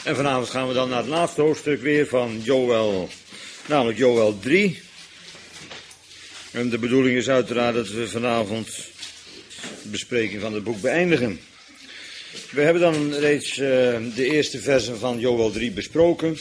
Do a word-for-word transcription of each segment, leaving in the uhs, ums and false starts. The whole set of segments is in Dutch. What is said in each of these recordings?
En vanavond gaan we dan naar het laatste hoofdstuk weer van Joël, namelijk Joël drie. En de bedoeling is uiteraard dat we vanavond de bespreking van het boek beëindigen. We hebben dan reeds uh, de eerste versen van Joël drie besproken.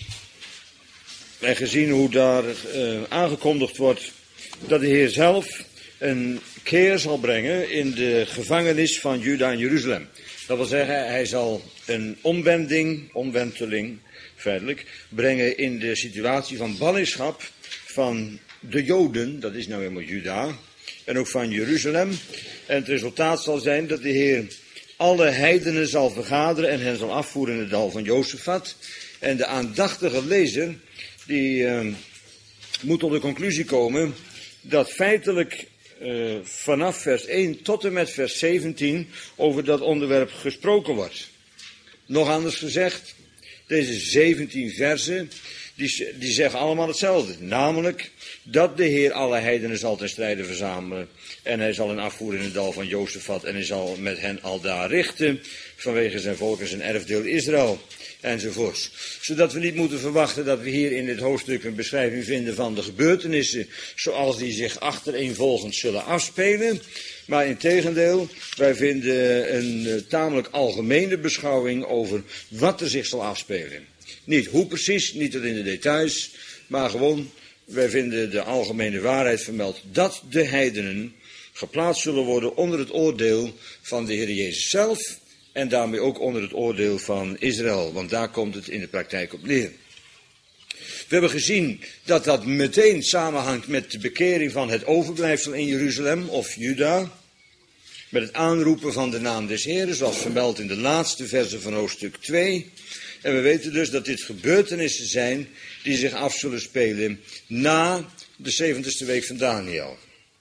En gezien hoe daar uh, aangekondigd wordt dat de Heer zelf een keer zal brengen in de gevangenis van Juda en Jeruzalem. Dat wil zeggen, hij zal een omwending, omwenteling, feitelijk, brengen in de situatie van ballingschap van de Joden, dat is nou helemaal Juda, en ook van Jeruzalem. En het resultaat zal zijn dat de Heer alle heidenen zal vergaderen en hen zal afvoeren in het dal van Jozefat. En de aandachtige lezer, die uh, moet tot de conclusie komen dat feitelijk uh, vanaf vers één tot en met vers zeventien over dat onderwerp gesproken wordt. Nog anders gezegd, deze zeventien versen, die, die zeggen allemaal hetzelfde. Namelijk dat de Heer alle heidenen zal ten strijde verzamelen. En hij zal hen afvoeren in het dal van Jozefat. En hij zal met hen aldaar richten vanwege zijn volk en zijn erfdeel Israël. Enzovoorts. Zodat we niet moeten verwachten dat we hier in dit hoofdstuk een beschrijving vinden van de gebeurtenissen zoals die zich achtereenvolgend zullen afspelen. Maar integendeel, wij vinden een uh, tamelijk algemene beschouwing over wat er zich zal afspelen. Niet hoe precies, niet tot in de details, maar gewoon, wij vinden de algemene waarheid vermeld dat de heidenen geplaatst zullen worden onder het oordeel van de Heer Jezus zelf en daarmee ook onder het oordeel van Israël, want daar komt het in de praktijk op neer. We hebben gezien dat dat meteen samenhangt met de bekering van het overblijfsel in Jeruzalem of Juda, met het aanroepen van de naam des Heeren, zoals vermeld in de laatste versen van hoofdstuk twee. En we weten dus dat dit gebeurtenissen zijn die zich af zullen spelen na de zeventigste week van Daniel.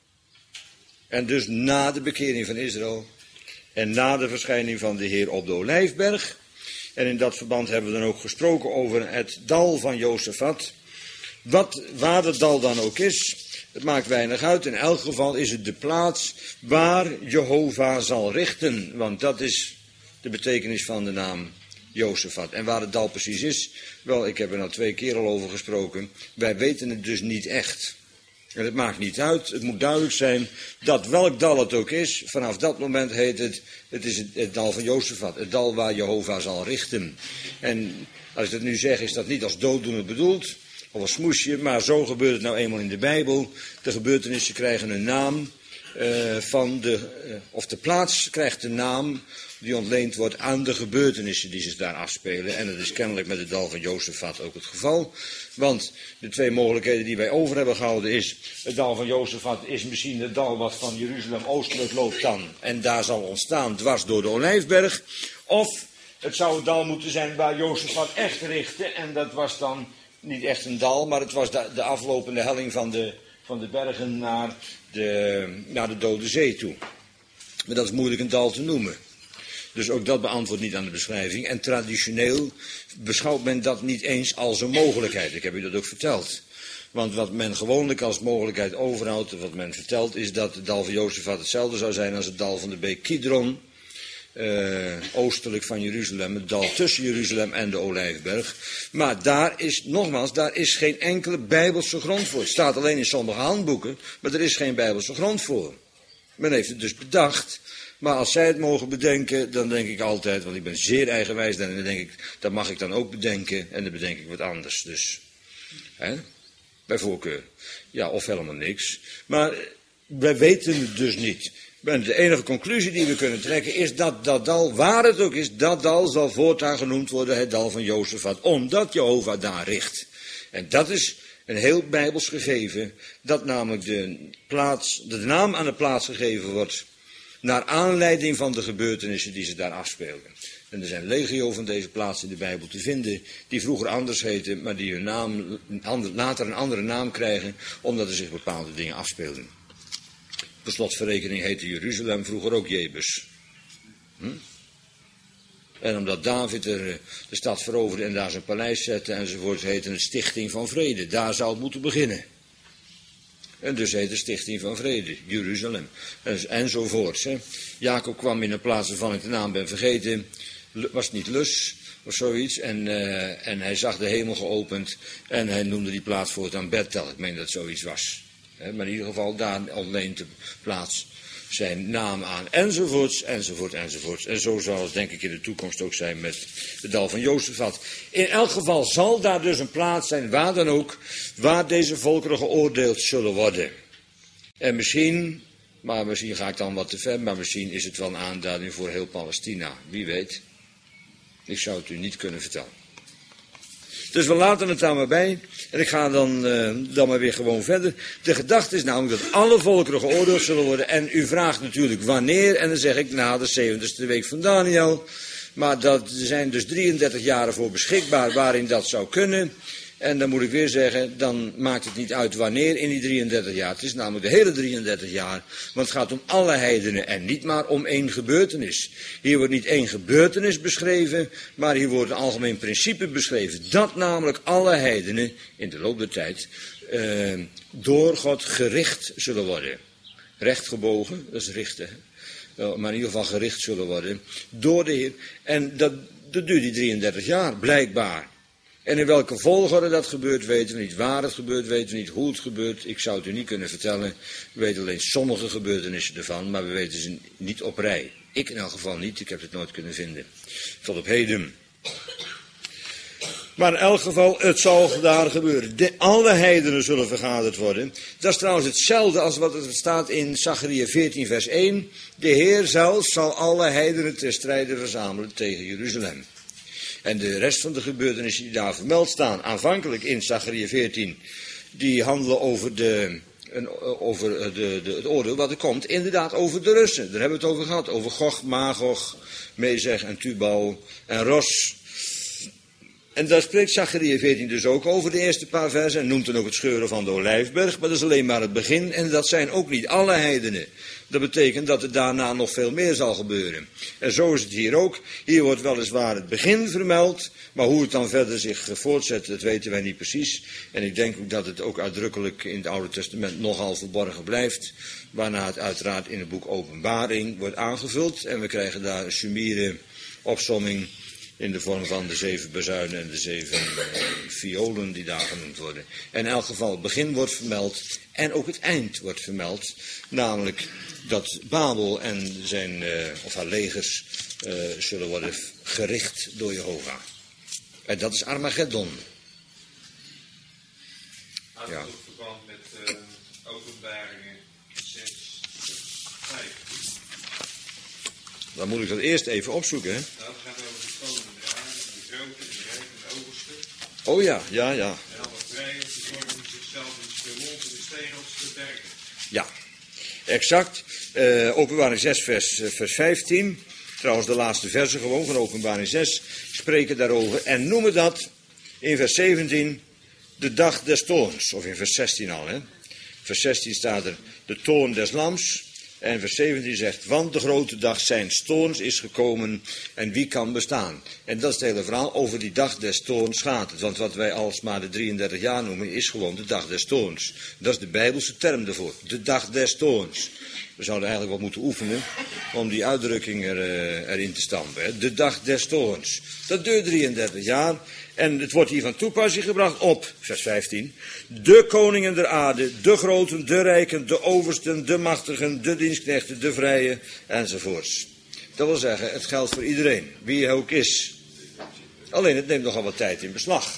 En dus na de bekering van Israël en na de verschijning van de Heer op de Olijfberg. En in dat verband hebben we dan ook gesproken over het dal van Jozefat. Wat, waar het dal dan ook is, het maakt weinig uit. In elk geval is het de plaats waar Jehovah zal richten. Want dat is de betekenis van de naam Jozefat. En waar het dal precies is, wel, ik heb er nou twee keer al over gesproken. Wij weten het dus niet echt. En het maakt niet uit, het moet duidelijk zijn dat welk dal het ook is, vanaf dat moment heet het, het is het, het dal van Jozefat, het dal waar Jehovah zal richten. En als ik dat nu zeg, is dat niet als dooddoener bedoeld, of als smoesje, maar zo gebeurt het nou eenmaal in de Bijbel. De gebeurtenissen krijgen een naam uh, van de, uh, of de plaats krijgt een naam die ontleend wordt aan de gebeurtenissen die zich daar afspelen. En dat is kennelijk met het dal van Jozefat ook het geval. Want de twee mogelijkheden die wij over hebben gehouden is, het dal van Jozefat is misschien het dal wat van Jeruzalem oostelijk loopt dan. En daar zal ontstaan dwars door de Olijfberg. Of het zou het dal moeten zijn waar Jozefat echt richtte. En dat was dan niet echt een dal, maar het was de, de aflopende helling van de, van de bergen naar de, naar de Dode Zee toe. Maar dat is moeilijk een dal te noemen. Dus ook dat beantwoordt niet aan de beschrijving. En traditioneel beschouwt men dat niet eens als een mogelijkheid. Ik heb u dat ook verteld. Want wat men gewoonlijk als mogelijkheid overhoudt, wat men vertelt, is dat het dal van Jozefat hetzelfde zou zijn als het dal van de beek Kidron, uh, oostelijk van Jeruzalem, het dal tussen Jeruzalem en de Olijfberg. Maar daar is, nogmaals, daar is geen enkele bijbelse grond voor. Het staat alleen in sommige handboeken, maar er is geen bijbelse grond voor. Men heeft het dus bedacht. Maar als zij het mogen bedenken, dan denk ik altijd, want ik ben zeer eigenwijs, dan denk ik, dat mag ik dan ook bedenken en dan bedenk ik wat anders. Dus, hè, bij voorkeur. Ja, of helemaal niks. Maar wij weten het dus niet. De enige conclusie die we kunnen trekken is dat dat dal, waar het ook is, dat dal zal voortaan genoemd worden het dal van Jozefat, omdat Jehovah daar richt. En dat is een heel bijbels gegeven, dat namelijk de, plaats, de naam aan de plaats gegeven wordt naar aanleiding van de gebeurtenissen die zich daar afspeelden. En er zijn legio van deze plaatsen in de Bijbel te vinden, die vroeger anders heten, maar die hun naam, later een andere naam krijgen, omdat er zich bepaalde dingen afspeelden. Per slotverrekening heette Jeruzalem vroeger ook Jebus. Hm? En omdat David er de stad veroverde en daar zijn paleis zette enzovoort, heette het Stichting van Vrede. Daar zou het moeten beginnen. En dus heet de Stichting van Vrede, Jeruzalem, en, enzovoorts. Hè. Jacob kwam in een plaats waarvan ik de naam ben vergeten, was het niet Lus of zoiets. En, uh, en hij zag de hemel geopend en hij noemde die plaats voortaan Bethel. Ik meen dat het zoiets was. He, maar in ieder geval daar ontleent de plaats zijn naam aan. Enzovoorts, enzovoort, enzovoorts. En zo zal het denk ik in de toekomst ook zijn met het dal van Jozefat. In elk geval zal daar dus een plaats zijn, waar dan ook, waar deze volkeren geoordeeld zullen worden. En misschien, maar misschien ga ik dan wat te ver, maar misschien is het wel een aanduiding voor heel Palestina. Wie weet. Ik zou het u niet kunnen vertellen. Dus we laten het daar maar bij. En ik ga dan, uh, dan maar weer gewoon verder. De gedachte is namelijk dat alle volkeren geoordeeld zullen worden. En u vraagt natuurlijk wanneer. En dan zeg ik na de zeventigste week van Daniel. Maar dat, er zijn dus drieëndertig jaren voor beschikbaar waarin dat zou kunnen. En dan moet ik weer zeggen, dan maakt het niet uit wanneer in die drieëndertig jaar. Het is namelijk de hele drieëndertig jaar. Want het gaat om alle heidenen en niet maar om één gebeurtenis. Hier wordt niet één gebeurtenis beschreven, maar hier wordt een algemeen principe beschreven. Dat namelijk alle heidenen in de loop der tijd uh, door God gericht zullen worden. Rechtgebogen, dat is richten. Uh, maar in ieder geval gericht zullen worden door de Heer. En dat, dat duurt die drieëndertig jaar, blijkbaar. En in welke volgorde dat gebeurt, weten we niet. Waar het gebeurt, weten we niet. Hoe het gebeurt, ik zou het u niet kunnen vertellen. We weten alleen sommige gebeurtenissen ervan, maar we weten ze niet op rij. Ik in elk geval niet, ik heb het nooit kunnen vinden. Tot op heden. Maar in elk geval, het zal daar gebeuren. De, alle heidenen zullen vergaderd worden. Dat is trouwens hetzelfde als wat er staat in Zachariah veertien vers één. De Heer zelf zal alle heidenen ter strijde verzamelen tegen Jeruzalem. En de rest van de gebeurtenissen die daar vermeld staan, aanvankelijk in Zachariah veertien, die handelen over, de, een, over de, de, het oordeel wat er komt, inderdaad over de Russen. Daar hebben we het over gehad, over Gog, Magog, Mezeg en Tubal en Ros. En daar spreekt Zachariah veertien dus ook over, de eerste paar versen, en noemt dan ook het scheuren van de Olijfberg, maar dat is alleen maar het begin, en dat zijn ook niet alle heidenen. Dat betekent dat er daarna nog veel meer zal gebeuren. En zo is het hier ook. Hier wordt weliswaar het begin vermeld, maar hoe het dan verder zich voortzet, dat weten wij niet precies. En ik denk ook dat het ook uitdrukkelijk in het Oude Testament nogal verborgen blijft, waarna het uiteraard in het boek Openbaring wordt aangevuld. En we krijgen daar een sumiere opsomming in de vorm van de zeven bazuinen en de zeven uh, violen die daar genoemd worden. En in elk geval het begin wordt vermeld en ook het eind wordt vermeld. Namelijk dat Babel en zijn, uh, of haar legers uh, zullen worden gericht door Jehovah. En dat is Armageddon. Houdt het ook verband met uh, Openbaringen zes, vijf? Dan moet ik dat eerst even opzoeken, hè? Nou, het gaat over de komende aarde, de grote, de rijk en de overste. Oh ja, ja, ja. En alle vrijheid, die vormen zichzelf in spelont en de stegels te bergen. Ja, exact. Uh, Openbaring zes, vers, uh, vers vijftien. Trouwens, de laatste versen gewoon van Openbaring zes spreken daarover. En noemen dat in vers zeventien de dag des toorns. Of in vers zestien al, hè. Vers zestien staat er de toorn des lams. En vers zeventien zegt, want de grote dag zijns toorns is gekomen en wie kan bestaan? En dat is het hele verhaal, over die dag des toorns gaat het. Want wat wij alsmaar de drieëndertig jaar noemen, is gewoon de dag des toorns. Dat is de Bijbelse term daarvoor, de dag des toorns. We zouden eigenlijk wat moeten oefenen om die uitdrukking er, uh, erin te stampen. Hè. De dag des toorns. Dat duurt drieëndertig jaar. En het wordt hier van toepassing gebracht op, vers vijftien, de koningen der aarde, de groten, de rijken, de oversten, de machtigen, de dienstknechten, de vrije, enzovoorts. Dat wil zeggen, het geldt voor iedereen, wie hij ook is. Alleen het neemt nogal wat tijd in beslag.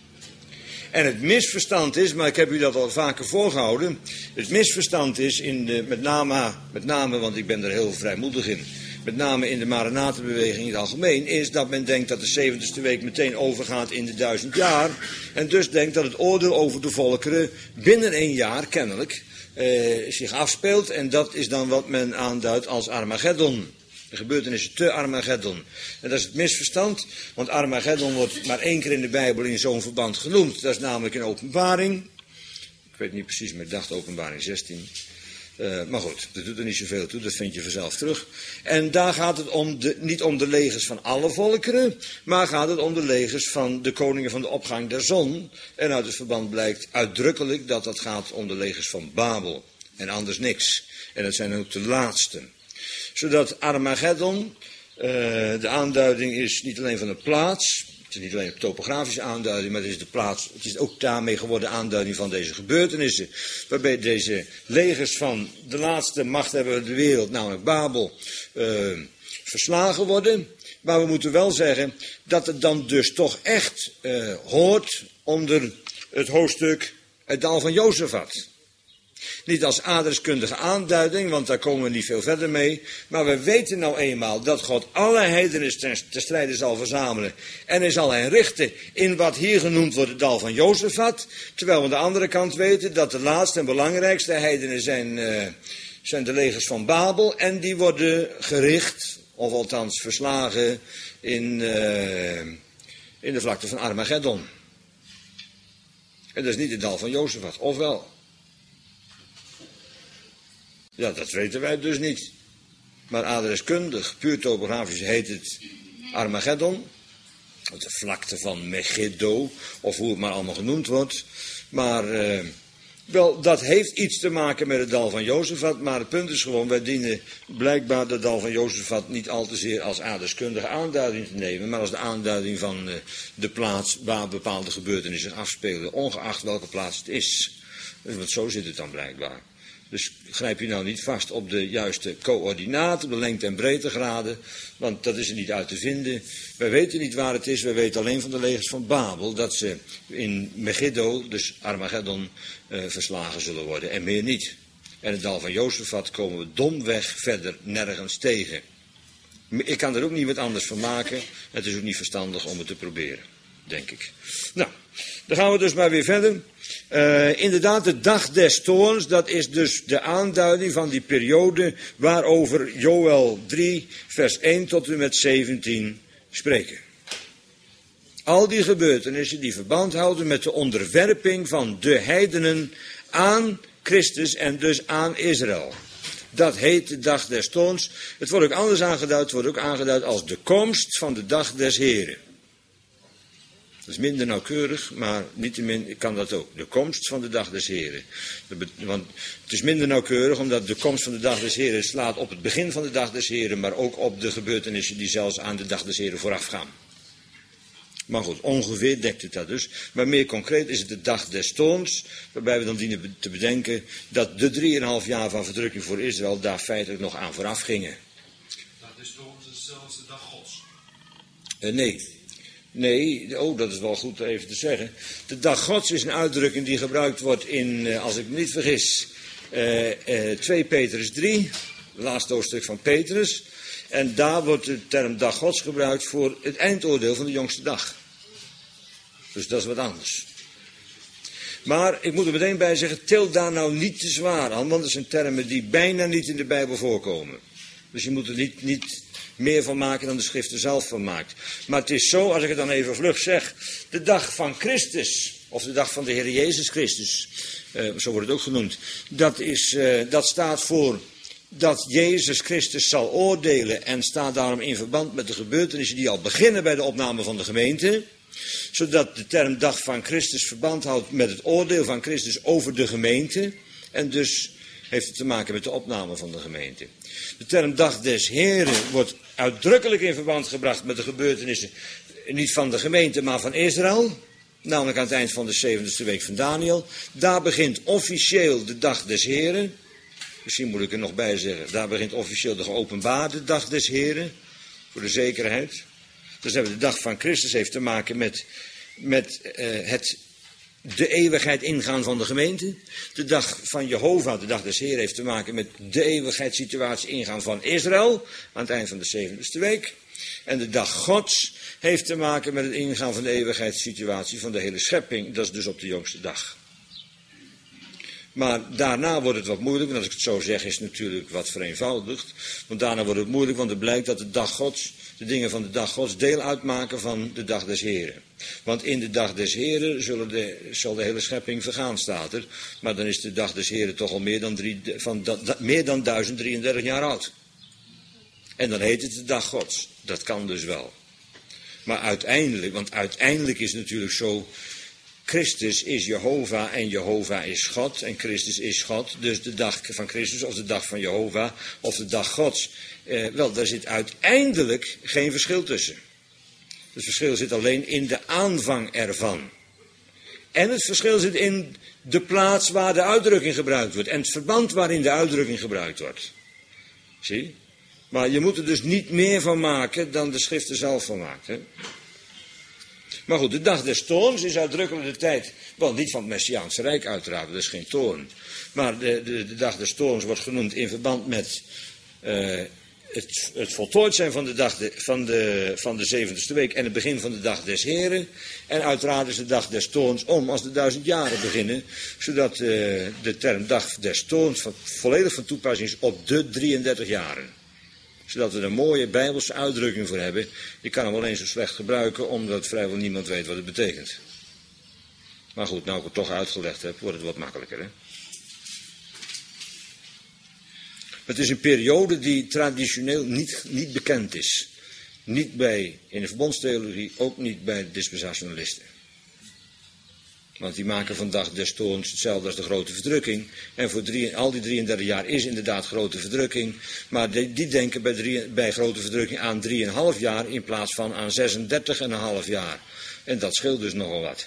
En het misverstand is, maar ik heb u dat al vaker voorgehouden, het misverstand is, in de, met, name, met name, want ik ben er heel vrijmoedig in, met name in de Maranatenbeweging in het algemeen, is dat men denkt dat de zeventigste week meteen overgaat in de duizend jaar. En dus denkt dat het oordeel over de volkeren binnen een jaar, kennelijk, eh, zich afspeelt. En dat is dan wat men aanduidt als Armageddon. De gebeurtenissen te Armageddon. En dat is het misverstand, want Armageddon wordt maar één keer in de Bijbel in zo'n verband genoemd. Dat is namelijk in Openbaring. Ik weet niet precies, maar ik dacht Openbaring zestien. Uh, maar goed, dat doet er niet zoveel toe, dat vind je vanzelf terug. En daar gaat het om de, niet om de legers van alle volkeren, maar gaat het om de legers van de koningen van de opgang der zon. En uit het verband blijkt uitdrukkelijk dat dat gaat om de legers van Babel. En anders niks. En dat zijn ook de laatsten. Zodat Armageddon Uh, de aanduiding is niet alleen van de plaats. Het is niet alleen een topografische aanduiding, maar het is de plaats. Het is ook daarmee geworden aanduiding van deze gebeurtenissen. Waarbij deze legers van de laatste machthebber van de wereld, namelijk Babel, uh, verslagen worden. Maar we moeten wel zeggen dat het dan dus toch echt uh, hoort onder het hoofdstuk het dal van Jozefat. Niet als adreskundige aanduiding, want daar komen we niet veel verder mee. Maar we weten nou eenmaal dat God alle heidenen ten, ten strijde zal verzamelen. En hij zal hen richten in wat hier genoemd wordt het dal van Jozefat. Terwijl we aan de andere kant weten dat de laatste en belangrijkste heidenen zijn, uh, zijn de legers van Babel. En die worden gericht, of althans verslagen, in, uh, in de vlakte van Armageddon. En dat is niet het dal van Jozefat, of wel? Ja, dat weten wij dus niet. Maar adreskundig, puur topografisch heet het Armageddon. De vlakte van Megiddo, of hoe het maar allemaal genoemd wordt. Maar uh, wel, dat heeft iets te maken met het dal van Jozefat. Maar het punt is gewoon, wij dienen blijkbaar het dal van Jozefat niet al te zeer als adreskundige aanduiding te nemen. Maar als de aanduiding van uh, de plaats waar bepaalde gebeurtenissen afspelen. Ongeacht welke plaats het is. Want zo zit het dan blijkbaar. Dus grijp je nou niet vast op de juiste coördinaten, de lengte- en breedtegraden, want dat is er niet uit te vinden. Wij weten niet waar het is, wij weten alleen van de legers van Babel dat ze in Megiddo, dus Armageddon, uh, verslagen zullen worden en meer niet. En het dal van Jozefat komen we domweg verder nergens tegen. Ik kan er ook niet wat anders van maken, het is ook niet verstandig om het te proberen, denk ik. Nou, dan gaan we dus maar weer verder. Uh, inderdaad, de dag des toorns, dat is dus de aanduiding van die periode waarover Joël drie, vers één tot en met zeventien spreken. Al die gebeurtenissen die verband houden met de onderwerping van de heidenen aan Christus en dus aan Israël. Dat heet de dag des toorns. Het wordt ook anders aangeduid, het wordt ook aangeduid als de komst van de dag des Heren. Dat is minder nauwkeurig, maar niettemin kan dat ook. De komst van de dag des Heren. Want het is minder nauwkeurig, omdat de komst van de dag des Heren slaat op het begin van de dag des Heren, maar ook op de gebeurtenissen die zelfs aan de dag des Heren voorafgaan. Maar goed, ongeveer dekt het dat dus. Maar meer concreet is het de dag des toorns, waarbij we dan dienen te bedenken dat de drieënhalf jaar van verdrukking voor Israël daar feitelijk nog aan vooraf gingen. Dat is voor ons zelfs de dag Gods. Uh, nee. Nee, oh, dat is wel goed even te zeggen. De dag Gods is een uitdrukking die gebruikt wordt in, als ik me niet vergis, uh, uh, twee Petrus drie, het laatste hoofdstuk van Petrus. En daar wordt de term dag Gods gebruikt voor het eindoordeel van de jongste dag. Dus dat is wat anders. Maar ik moet er meteen bij zeggen, til daar nou niet te zwaar aan, want dat zijn termen die bijna niet in de Bijbel voorkomen. Dus je moet er niet... niet meer van maken dan de schrift er zelf van maakt. Maar het is zo, als ik het dan even vlug zeg, de dag van Christus, of de dag van de Heer Jezus Christus, uh, zo wordt het ook genoemd, dat, is, uh, dat staat voor dat Jezus Christus zal oordelen en staat daarom in verband met de gebeurtenissen die al beginnen bij de opname van de gemeente, zodat de term dag van Christus verband houdt met het oordeel van Christus over de gemeente en dus heeft het te maken met de opname van de gemeente. De term dag des Heren wordt uitdrukkelijk in verband gebracht met de gebeurtenissen, niet van de gemeente, maar van Israël. Namelijk aan het eind van de zeventigste week van Daniel. Daar begint officieel de dag des Heren. Misschien moet ik er nog bij zeggen, daar begint officieel de geopenbaarde dag des Heren. Voor de zekerheid. Dus hebben we de dag van Christus heeft te maken met, met uh, het... de eeuwigheid ingaan van de gemeente. De dag van Jehovah, de dag des Heeren, heeft te maken met de eeuwigheidssituatie ingaan van Israël. Aan het eind van de zeventigste week. En de dag Gods heeft te maken met het ingaan van de eeuwigheidssituatie van de hele schepping. Dat is dus op de jongste dag. Maar daarna wordt het wat moeilijk. Want als ik het zo zeg is het natuurlijk wat vereenvoudigd. Want daarna wordt het moeilijk, want het blijkt dat de dag Gods, de dingen van de dag Gods deel uitmaken van de dag des Heren. Want in de dag des Heren zullen de, zal de hele schepping vergaan, staat er. Maar dan is de dag des Heren toch al meer dan, drie, van, da, da, meer dan duizend drieëndertig jaar oud. En dan heet het de dag Gods. Dat kan dus wel. Maar uiteindelijk, want uiteindelijk is het natuurlijk zo, Christus is Jehovah en Jehovah is God en Christus is God. Dus de dag van Christus of de dag van Jehovah of de dag Gods. Eh, wel, daar zit uiteindelijk geen verschil tussen. Het verschil zit alleen in de aanvang ervan. En het verschil zit in de plaats waar de uitdrukking gebruikt wordt. En het verband waarin de uitdrukking gebruikt wordt. Zie? Maar je moet er dus niet meer van maken dan de schrift er zelf van maakt. Hè? Maar goed, de dag des toorns is uitdrukkelijk de tijd. Wel, niet van het Messiaanse Rijk uiteraard, dat is geen toorn. Maar de, de, de dag des toorns wordt genoemd in verband met uh, het, het voltooid zijn van de, dag de, van, de, van de zeventigste week en het begin van de dag des Heren. En uiteraard is de dag des toorns om als de duizend jaren beginnen. Zodat uh, de term dag des toorns van, volledig van toepassing is op de drieëndertig jaren. Zodat we er een mooie Bijbelse uitdrukking voor hebben. Je kan hem alleen zo slecht gebruiken, omdat vrijwel niemand weet wat het betekent. Maar goed, nou ik het toch uitgelegd heb, wordt het wat makkelijker. Hè? Het is een periode die traditioneel niet, niet bekend is. Niet bij, in de verbondstheologie, ook niet bij de dispensationalisten. Want die maken van dag des toorns hetzelfde als de grote verdrukking. En voor drie, al die drieëndertig jaar is inderdaad grote verdrukking. Maar die, die denken bij, drie, bij grote verdrukking aan drieënhalf jaar in plaats van aan zesendertig en een half jaar. En dat scheelt dus nogal wat.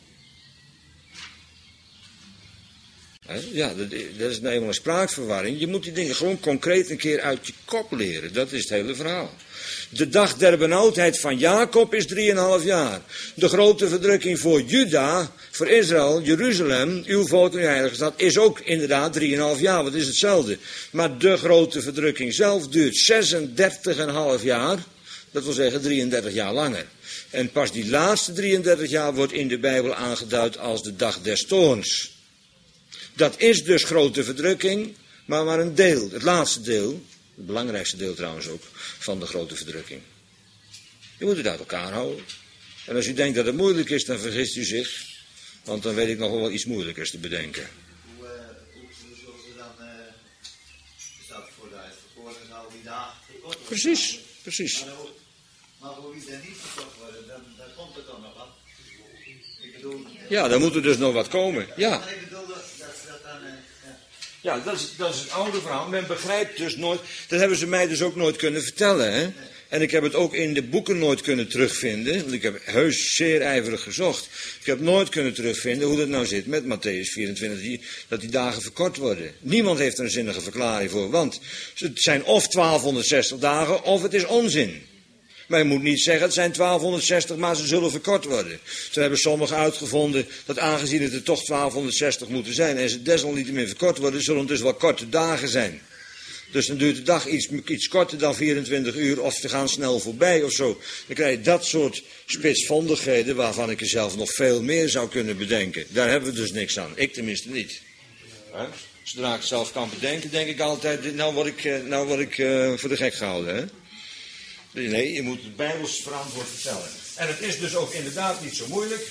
Ja, dat, dat is nou eenmaal een spraakverwarring. Je moet die dingen gewoon concreet een keer uit je kop leren. Dat is het hele verhaal. De dag der benauwdheid van Jacob is drieënhalf jaar. De grote verdrukking voor Juda, voor Israël, Jeruzalem, uw volk en uw heilige stad, is ook inderdaad drieënhalf jaar. Wat is hetzelfde. Maar de grote verdrukking zelf duurt zesendertig en een half jaar. Dat wil zeggen drieëndertig jaar langer. En pas die laatste drieëndertig jaar wordt in de Bijbel aangeduid als de dag des toorns. Dat is dus grote verdrukking, maar maar een deel, het laatste deel, het belangrijkste deel trouwens ook, van de grote verdrukking. Je moet het uit elkaar houden. En als u denkt dat het moeilijk is, dan vergist u zich, want dan weet ik nog wel iets moeilijkers te bedenken. Hoe, uh, hoe zullen ze dan, uh, staat voor de uitverkoren al die dagen verkort worden? Precies, precies. Maar, hoe, maar hoe die er niet verkort worden, dan, dan komt er dan nog wat. Ik bedoel... Ja, dan moet er dus nog wat komen, ja. Maar ik bedoel dat, dat ze dat dan... Uh, ja. Ja, dat is, dat is het oude verhaal. Men begrijpt dus nooit, dat hebben ze mij dus ook nooit kunnen vertellen, hè. En ik heb het ook in de boeken nooit kunnen terugvinden, want ik heb heus zeer ijverig gezocht. Ik heb nooit kunnen terugvinden hoe dat nou zit met Mattheüs vierentwintig, die, dat die dagen verkort worden. Niemand heeft er een zinnige verklaring voor, want het zijn of twaalfhonderdzestig dagen of het is onzin. Maar je moet niet zeggen, het zijn twaalfhonderdzestig, maar ze zullen verkort worden. Toen hebben sommigen uitgevonden dat aangezien het er toch twaalfhonderdzestig moeten zijn en ze desalniettemin verkort worden, zullen het dus wel korte dagen zijn. Dus dan duurt de dag iets, iets korter dan vierentwintig uur of ze gaan snel voorbij of zo. Dan krijg je dat soort spitsvondigheden waarvan ik er zelf nog veel meer zou kunnen bedenken. Daar hebben we dus niks aan. Ik tenminste niet. He? Zodra ik het zelf kan bedenken, denk ik altijd, nou word ik, nou word ik uh, voor de gek gehouden, hè. Nee, je moet het Bijbels verantwoord vertellen. En het is dus ook inderdaad niet zo moeilijk.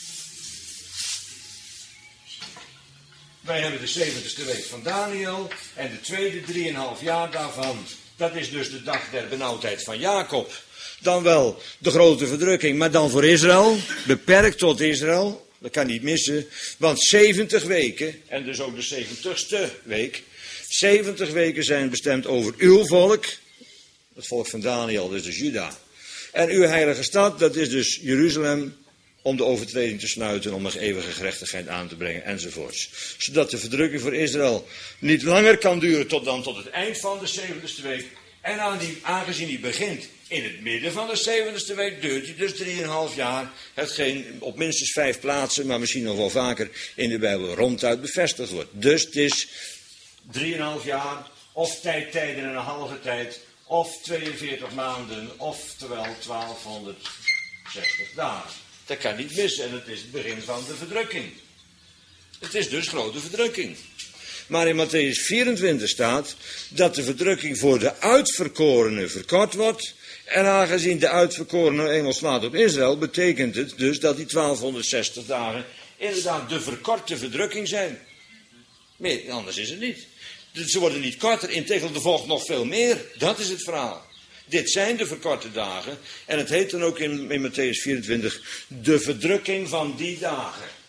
Wij hebben de zeventigste week van Daniel en de tweede drieënhalf jaar daarvan. Dat is dus de dag der benauwdheid van Jacob. Dan wel de grote verdrukking, maar dan voor Israël, beperkt tot Israël. Dat kan niet missen, want zeventig weken, en dus ook de zeventigste week, zeventig weken zijn bestemd over uw volk. Het volk van Daniel, dat is dus Juda. En uw heilige stad, dat is dus Jeruzalem, om de overtreding te sluiten, om nog eeuwige gerechtigheid aan te brengen, enzovoorts. Zodat de verdrukking voor Israël niet langer kan duren tot dan tot het eind van de zeventigste week. En aan die, aangezien die begint in het midden van de zeventigste week, duurt die dus drieënhalf jaar. Hetgeen op minstens vijf plaatsen, maar misschien nog wel vaker in de Bijbel ronduit bevestigd wordt. Dus het is drieënhalf jaar, of tijd, tijden en een halve tijd, of tweeënveertig maanden, oftewel twaalfhonderdzestig dagen. Dat kan niet missen en het is het begin van de verdrukking. Het is dus grote verdrukking. Maar in Mattheüs vierentwintig staat dat de verdrukking voor de uitverkorenen verkort wordt. En aangezien de uitverkorenen eenmaal slaat op Israël, betekent het dus dat die twaalfhonderdzestig dagen inderdaad de verkorte verdrukking zijn. Nee, anders is het niet. Dus ze worden niet korter, integendeel er volgt nog veel meer. Dat is het verhaal. Dit zijn de verkorte dagen. En het heet dan ook in, in Mattheüs vierentwintig de verdrukking van die dagen.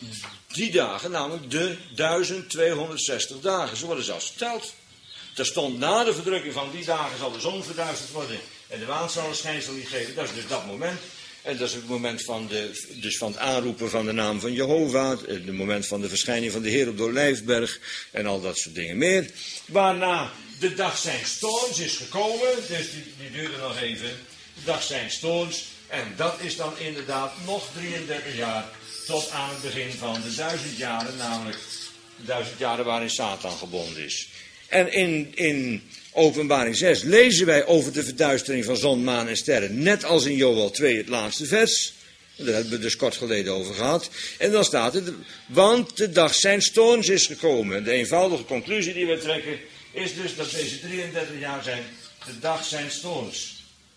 die dagen, namelijk de duizend tweehonderdzestig dagen. Zo worden zelfs verteld. Er stond na de verdrukking van die dagen zal de zon verduisterd worden en de maan zal een schijnsel niet geven. Dat is dus dat moment. En dat is het moment van, de, dus van het aanroepen van de naam van Jehovah, het moment van de verschijning van de Heer op de Olijfberg en al dat soort dingen meer. Waarna de dag zijn storms is gekomen, dus die, die duurde nog even, de dag zijn storms. En dat is dan inderdaad nog drieëndertig jaar tot aan het begin van de duizend jaren, namelijk de duizend jaren waarin Satan gebonden is. En in, in Openbaring zes lezen wij over de verduistering van zon, maan en sterren, net als in Joël twee, het laatste vers. Daar hebben we dus kort geleden over gehad. En dan staat het, want de dag zijn storms is gekomen. De eenvoudige conclusie die we trekken is dus dat deze drieëndertig jaar zijn de dag zijn storms.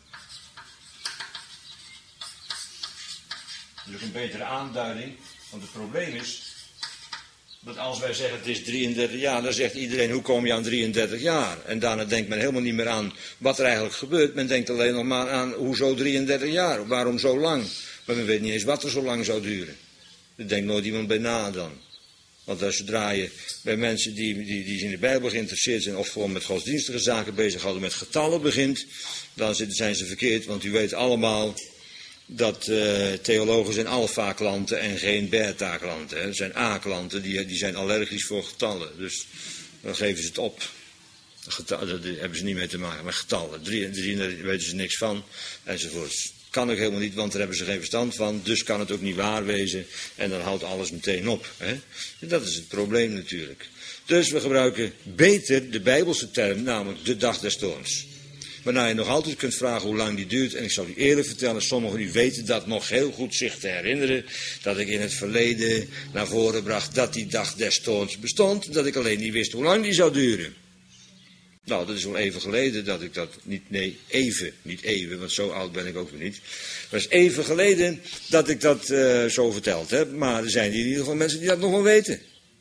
Dat is ook een betere aanduiding, want het probleem is dat als wij zeggen het is drieëndertig jaar, dan zegt iedereen hoe kom je aan drieëndertig jaar? En daarna denkt men helemaal niet meer aan wat er eigenlijk gebeurt. Men denkt alleen nog maar aan hoezo drieëndertig jaar, waarom zo lang? Maar men weet niet eens wat er zo lang zou duren. Er denkt nooit iemand bij na dan. Want als zodra je bij mensen die, die, die in de Bijbel geïnteresseerd zijn of gewoon met godsdienstige zaken bezighouden met getallen begint, dan zijn ze verkeerd, want u weet allemaal dat uh, theologen zijn alfa-klanten en geen beta-klanten. Het zijn A-klanten, die, die zijn allergisch voor getallen. Dus dan geven ze het op. Getallen, daar hebben ze niet mee te maken. Maar getallen, drie, drie, daar weten ze niks van, enzovoorts. Kan ook helemaal niet, want daar hebben ze geen verstand van. Dus kan het ook niet waar wezen. En dan houdt alles meteen op. Hè? Dat is het probleem natuurlijk. Dus we gebruiken beter de Bijbelse term, namelijk de dag des storms. Waarna je nog altijd kunt vragen hoe lang die duurt. En ik zal u eerlijk vertellen, sommigen van u weten dat nog heel goed zich te herinneren. Dat ik in het verleden naar voren bracht dat die dag des storms bestond. Dat ik alleen niet wist hoe lang die zou duren. Nou, dat is wel even geleden dat ik dat niet, nee, even, niet even, want zo oud ben ik ook weer niet. Het is even geleden dat ik dat uh, zo verteld heb. Maar er zijn in ieder geval mensen die dat nog wel weten.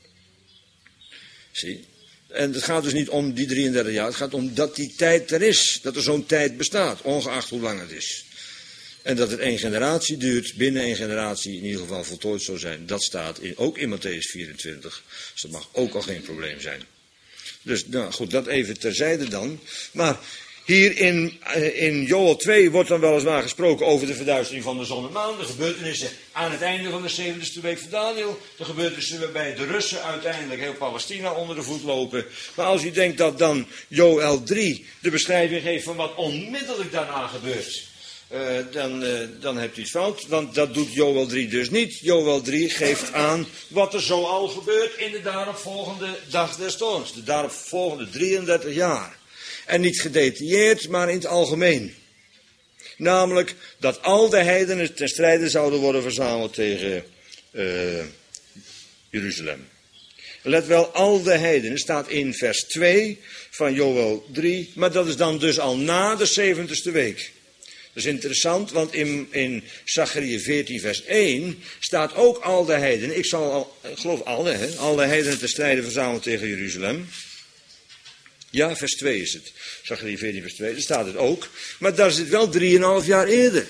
Zie. En het gaat dus niet om die drieëndertig jaar, het gaat om dat die tijd er is. Dat er zo'n tijd bestaat, ongeacht hoe lang het is. En dat het één generatie duurt, binnen één generatie in ieder geval voltooid zou zijn. Dat staat in, ook in Matthäus vierentwintig. Dus dat mag ook al geen probleem zijn. Dus nou goed, dat even terzijde dan. Maar hier in, in Joël twee wordt dan weliswaar gesproken over de verduistering van de zon en maan. De gebeurtenissen aan het einde van de zeventigste week van Daniel. De gebeurtenissen waarbij de Russen uiteindelijk heel Palestina onder de voet lopen. Maar als u denkt dat dan Joël drie de beschrijving geeft van wat onmiddellijk daarna gebeurt. Uh, dan, uh, dan hebt u het fout, want dat doet Joël drie dus niet. Joël drie geeft aan wat er zoal gebeurt in de daaropvolgende dag des storms. De daaropvolgende drieëndertig jaar. En niet gedetailleerd, maar in het algemeen. Namelijk dat al de heidenen ten strijde zouden worden verzameld tegen uh, Jeruzalem. Let wel, al de heidenen staat in vers twee van Joël drie, maar dat is dan dus al na de zeventigste week. Dat is interessant, want in, in Zachariah veertien vers één staat ook al de heidenen, ik zal al, ik geloof alle, hè, al de heidenen te strijden verzameld tegen Jeruzalem. Ja, vers twee is het. Zachariah veertien vers twee, daar staat het ook. Maar daar is het wel drieënhalf jaar eerder.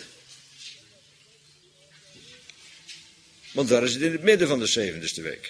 Want daar is het in het midden van de zeventigste week.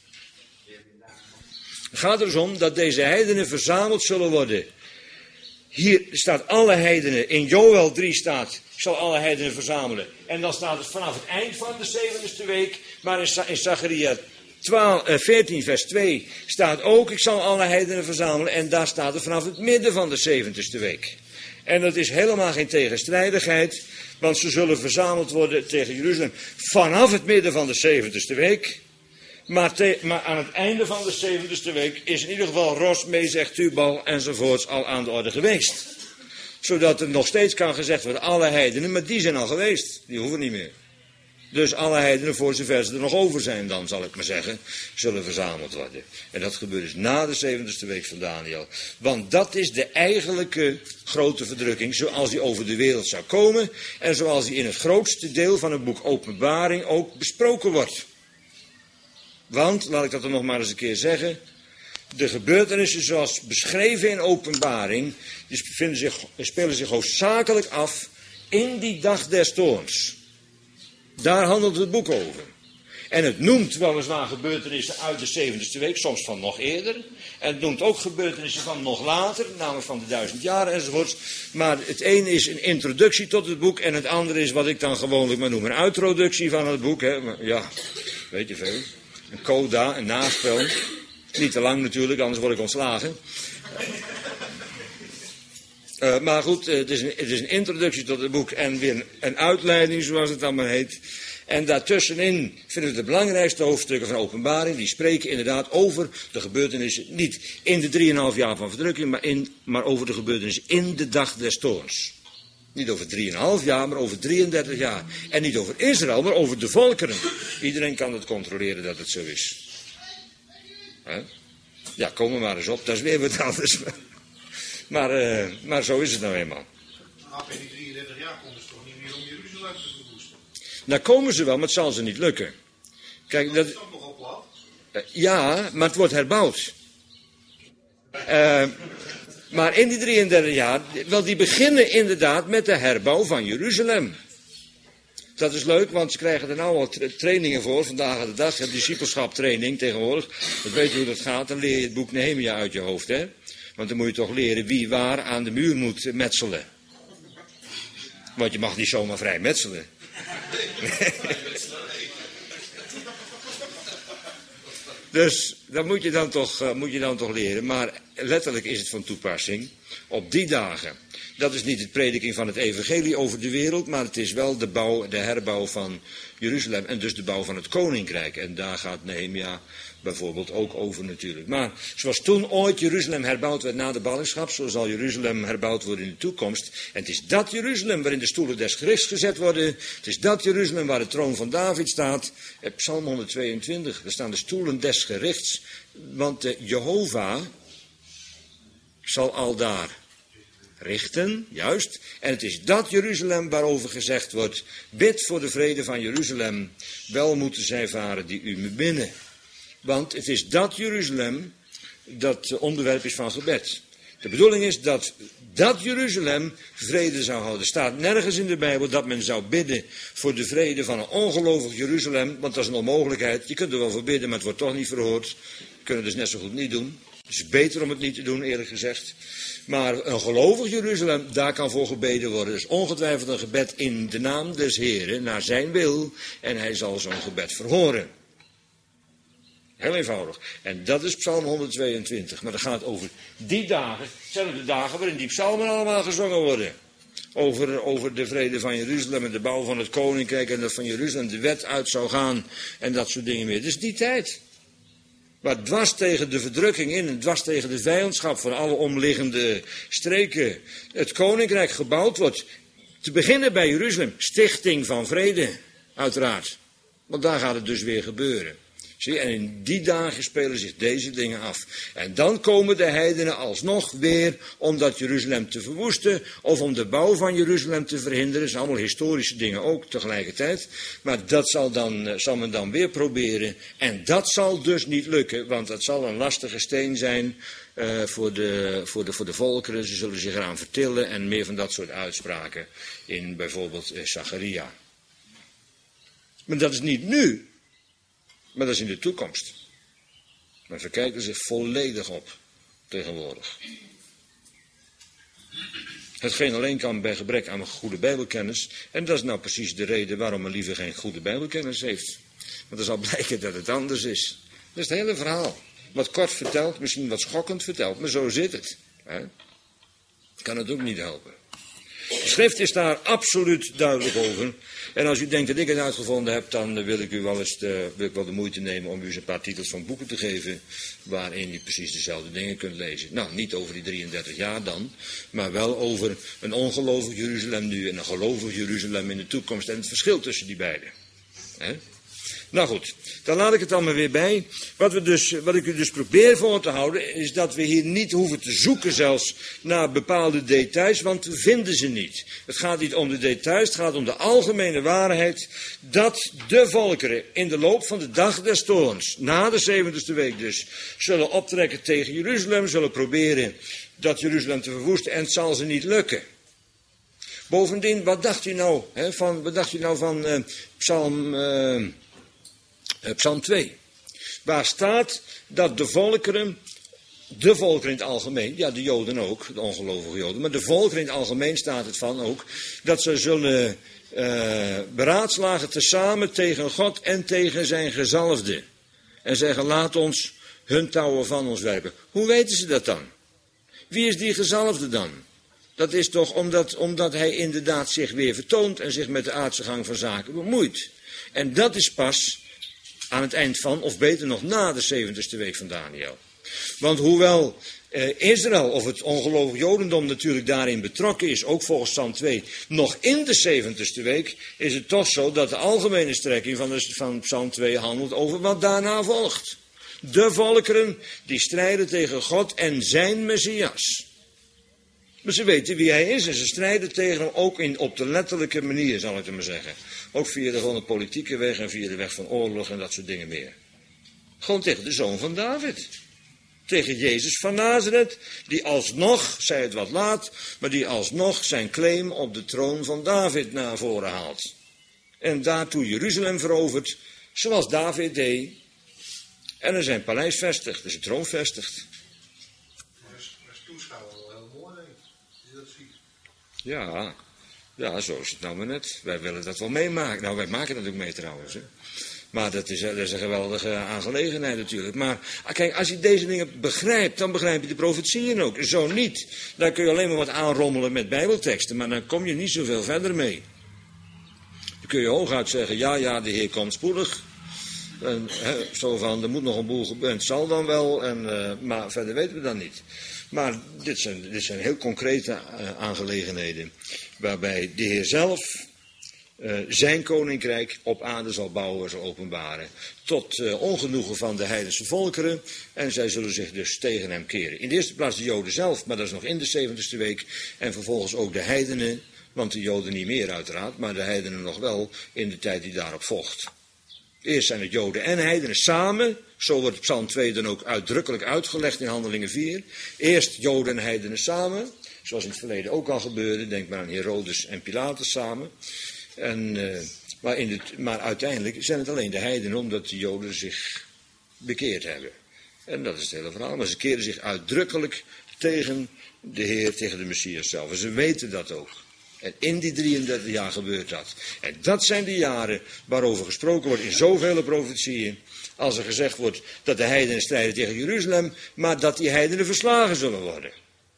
Het gaat er dus om dat deze heidenen verzameld zullen worden. Hier staat alle heidenen, in Joël drie staat, ik zal alle heidenen verzamelen. En dan staat het vanaf het eind van de zeventigste week, maar in Zachariah veertien vers twee staat ook, ik zal alle heidenen verzamelen. En daar staat het vanaf het midden van de zeventigste week. En dat is helemaal geen tegenstrijdigheid, want ze zullen verzameld worden tegen Jeruzalem vanaf het midden van de zeventigste week. Maar, te, maar aan het einde van de zeventigste week is in ieder geval Ros, Mezech, Tubal enzovoorts al aan de orde geweest. Zodat er nog steeds kan gezegd worden, alle heidenen, maar die zijn al geweest. Die hoeven niet meer. Dus alle heidenen, voor zover ze er nog over zijn dan, zal ik maar zeggen, zullen verzameld worden. En dat gebeurt dus na de zeventigste week van Daniel. Want dat is de eigenlijke grote verdrukking, zoals die over de wereld zou komen. En zoals die in het grootste deel van het boek Openbaring ook besproken wordt. Want, laat ik dat er nog maar eens een keer zeggen, de gebeurtenissen zoals beschreven in Openbaring, die bevinden zich, spelen zich hoofdzakelijk af in die dag des toorns. Daar handelt het boek over. En het noemt weliswaar gebeurtenissen uit de zeventigste week, soms van nog eerder. En het noemt ook gebeurtenissen van nog later, namelijk van de duizend jaren enzovoorts. Maar het een is een introductie tot het boek en het andere is wat ik dan gewoonlijk maar noem een introductie van het boek. Hè. Maar ja, weet je veel. Een coda, een naspel. Niet te lang natuurlijk, anders word ik ontslagen. Uh, maar goed, uh, het, is een, het is een introductie tot het boek en weer een, een uitleiding, zoals het dan maar heet. En daartussenin vinden we de belangrijkste hoofdstukken van Openbaring. Die spreken inderdaad over de gebeurtenissen, niet in de drieënhalf jaar van verdrukking, maar, in, maar over de gebeurtenissen in de dag des toorns. Niet over drieënhalf jaar, maar over drieëndertig jaar. En niet over Israël, maar over de volkeren. Iedereen kan het controleren dat het zo is. He? Ja, kom er maar eens op, dat is weer wat anders. Maar, uh, maar zo is het nou eenmaal. Nou, in die drieëndertig jaar konden ze toch niet meer om Jeruzalem te verwoesten? Nou komen ze wel, maar het zal ze niet lukken. Kijk, dat... is dat nogal plat? Uh, ja, maar het wordt herbouwd. Uh, maar in die drieëndertig jaar, wel die beginnen inderdaad met de herbouw van Jeruzalem. Dat is leuk, want ze krijgen er nou al tra trainingen voor, vandaag de dag. Discipelschap training tegenwoordig. Dan weet je hoe dat gaat, dan leer je het boek Nehemia uit je hoofd, hè. Want dan moet je toch leren wie waar aan de muur moet metselen. Want je mag niet zomaar vrij metselen. Dus dat moet je, dan toch, uh, moet je dan toch leren. Maar letterlijk is het van toepassing op die dagen. Dat is niet de prediking van het evangelie over de wereld, maar het is wel de bouw, de herbouw van Jeruzalem en dus de bouw van het koninkrijk. En daar gaat Nehemia bijvoorbeeld ook over natuurlijk. Maar zoals toen ooit Jeruzalem herbouwd werd na de ballingschap, zo zal Jeruzalem herbouwd worden in de toekomst. En het is dat Jeruzalem waarin de stoelen des gerichts gezet worden. Het is dat Jeruzalem waar de troon van David staat. Psalm honderdtweeëntwintig, daar staan de stoelen des gerichts. Want de Jehovah zal aldaar richten, juist. En het is dat Jeruzalem waarover gezegd wordt, bid voor de vrede van Jeruzalem, wel moeten zij varen die u beminnen. Want het is dat Jeruzalem dat onderwerp is van gebed. De bedoeling is dat dat Jeruzalem vrede zou houden. Er staat nergens in de Bijbel dat men zou bidden voor de vrede van een ongelovig Jeruzalem, want dat is een onmogelijkheid. Je kunt er wel voor bidden, maar het wordt toch niet verhoord. We kunnen het dus net zo goed niet doen. Het is beter om het niet te doen, eerlijk gezegd. Maar een gelovig Jeruzalem, daar kan voor gebeden worden. Dus ongetwijfeld een gebed in de naam des Heren, naar zijn wil. En hij zal zo'n gebed verhoren. Heel eenvoudig. En dat is Psalm honderdtweeëntwintig. Maar dat gaat over die dagen. Het zijn de dagen waarin die psalmen allemaal gezongen worden. Over, over de vrede van Jeruzalem en de bouw van het koninkrijk. En dat van Jeruzalem de wet uit zou gaan. En dat soort dingen meer. Dus die tijd. Waar dwars tegen de verdrukking in en dwars tegen de vijandschap van alle omliggende streken het koninkrijk gebouwd wordt. Te beginnen bij Jeruzalem. Stichting van vrede. Uiteraard. Want daar gaat het dus weer gebeuren. Zie, en in die dagen spelen zich deze dingen af. En dan komen de heidenen alsnog weer om dat Jeruzalem te verwoesten. Of om de bouw van Jeruzalem te verhinderen. Dat zijn allemaal historische dingen ook tegelijkertijd. Maar dat zal, dan, zal men dan weer proberen. En dat zal dus niet lukken. Want dat zal een lastige steen zijn uh, voor, de, voor, de, voor de volkeren. Ze zullen zich eraan vertillen. En meer van dat soort uitspraken in bijvoorbeeld uh, Zacharia. Maar dat is niet nu. Maar dat is in de toekomst. Men verkijkt er zich volledig op tegenwoordig. Hetgeen alleen kan bij gebrek aan een goede bijbelkennis. En dat is nou precies de reden waarom men liever geen goede bijbelkennis heeft. Want dan zal blijken dat het anders is. Dat is het hele verhaal. Wat kort verteld, misschien wat schokkend verteld, maar zo zit het. Hè? Kan het ook niet helpen. De schrift is daar absoluut duidelijk over. En als u denkt dat ik het uitgevonden heb, dan wil ik u wel eens de, wil ik wel de moeite nemen om u eens een paar titels van boeken te geven waarin u precies dezelfde dingen kunt lezen. Nou, niet over die drieëndertig jaar dan, maar wel over een ongelovig Jeruzalem nu en een gelovig Jeruzalem in de toekomst en het verschil tussen die beiden. He? Nou goed, dan laat ik het dan maar weer bij. Wat, we dus, wat ik u dus probeer voor te houden, is dat we hier niet hoeven te zoeken zelfs naar bepaalde details, want we vinden ze niet. Het gaat niet om de details, het gaat om de algemene waarheid dat de volkeren in de loop van de dag des toorns, na de zeventigste week dus, zullen optrekken tegen Jeruzalem, zullen proberen dat Jeruzalem te verwoesten en het zal ze niet lukken. Bovendien, wat dacht u nou, hè, van, wat dacht u nou van uh, Psalm... Uh, Uh, Psalm twee. Waar staat dat de volkeren, de volkeren in het algemeen, ja de Joden ook, de ongelovige Joden, maar de volkeren in het algemeen staat het van ook, dat ze zullen uh, beraadslagen tezamen tegen God en tegen zijn gezalfde. En zeggen, laat ons hun touwen van ons werpen. Hoe weten ze dat dan? Wie is die gezalfde dan? Dat is toch omdat, omdat hij inderdaad zich weer vertoont en zich met de aardse gang van zaken bemoeit. En dat is pas aan het eind van, of beter nog na de zeventigste week van Daniel. Want hoewel eh, Israël of het ongelovig Jodendom natuurlijk daarin betrokken is, ook volgens Psalm twee, nog in de zeventigste week, is het toch zo dat de algemene strekking van, de, van Psalm twee handelt over wat daarna volgt. De volkeren die strijden tegen God en zijn Messias. Maar ze weten wie hij is en ze strijden tegen hem ook in, op de letterlijke manier, zal ik het maar zeggen. Ook via de, gewoon de politieke weg en via de weg van oorlog en dat soort dingen meer. Gewoon tegen de zoon van David. Tegen Jezus van Nazareth, die alsnog, zij het wat laat, maar die alsnog zijn claim op de troon van David naar voren haalt. En daartoe Jeruzalem verovert, zoals David deed. En er zijn paleis vestigt, dus een troon vestigt. Als toeschouwer wel heel mooi, denk ik, als je dat ziet. Ja, ja, zo is het nou maar net. Wij willen dat wel meemaken. Nou, wij maken dat ook mee trouwens. Hè. Maar dat is, dat is een geweldige aangelegenheid natuurlijk. Maar kijk, als je deze dingen begrijpt, dan begrijp je de profetieën ook. Zo niet, dan kun je alleen maar wat aanrommelen met bijbelteksten. Maar dan kom je niet zoveel verder mee. Dan kun je hooguit zeggen, ja, ja, de Heer komt spoedig. En, he, zo van, er moet nog een boel gebeuren, het zal dan wel, en, uh, maar verder weten we dan niet. Maar dit zijn, dit zijn heel concrete uh, aangelegenheden, waarbij de Heer zelf uh, zijn koninkrijk op aarde zal bouwen, zal openbaren, tot uh, ongenoegen van de heidense volkeren, en zij zullen zich dus tegen hem keren. In de eerste plaats de Joden zelf, maar dat is nog in de zeventigste week, en vervolgens ook de heidenen, want de Joden niet meer uiteraard, maar de heidenen nog wel in de tijd die daarop volgt. Eerst zijn het Joden en heidenen samen. Zo wordt Psalm twee dan ook uitdrukkelijk uitgelegd in Handelingen vier. Eerst Joden en heidenen samen. Zoals in het verleden ook al gebeurde. Denk maar aan Herodes en Pilatus samen. En, uh, maar, in het, maar uiteindelijk zijn het alleen de heidenen omdat de Joden zich bekeerd hebben. En dat is het hele verhaal. Maar ze keren zich uitdrukkelijk tegen de Heer, tegen de Messias zelf. En ze weten dat ook. En in die drieëndertig jaar gebeurt dat. En dat zijn de jaren waarover gesproken wordt in zoveel profetieën. Als er gezegd wordt dat de heidenen strijden tegen Jeruzalem, maar dat die heidenen verslagen zullen worden.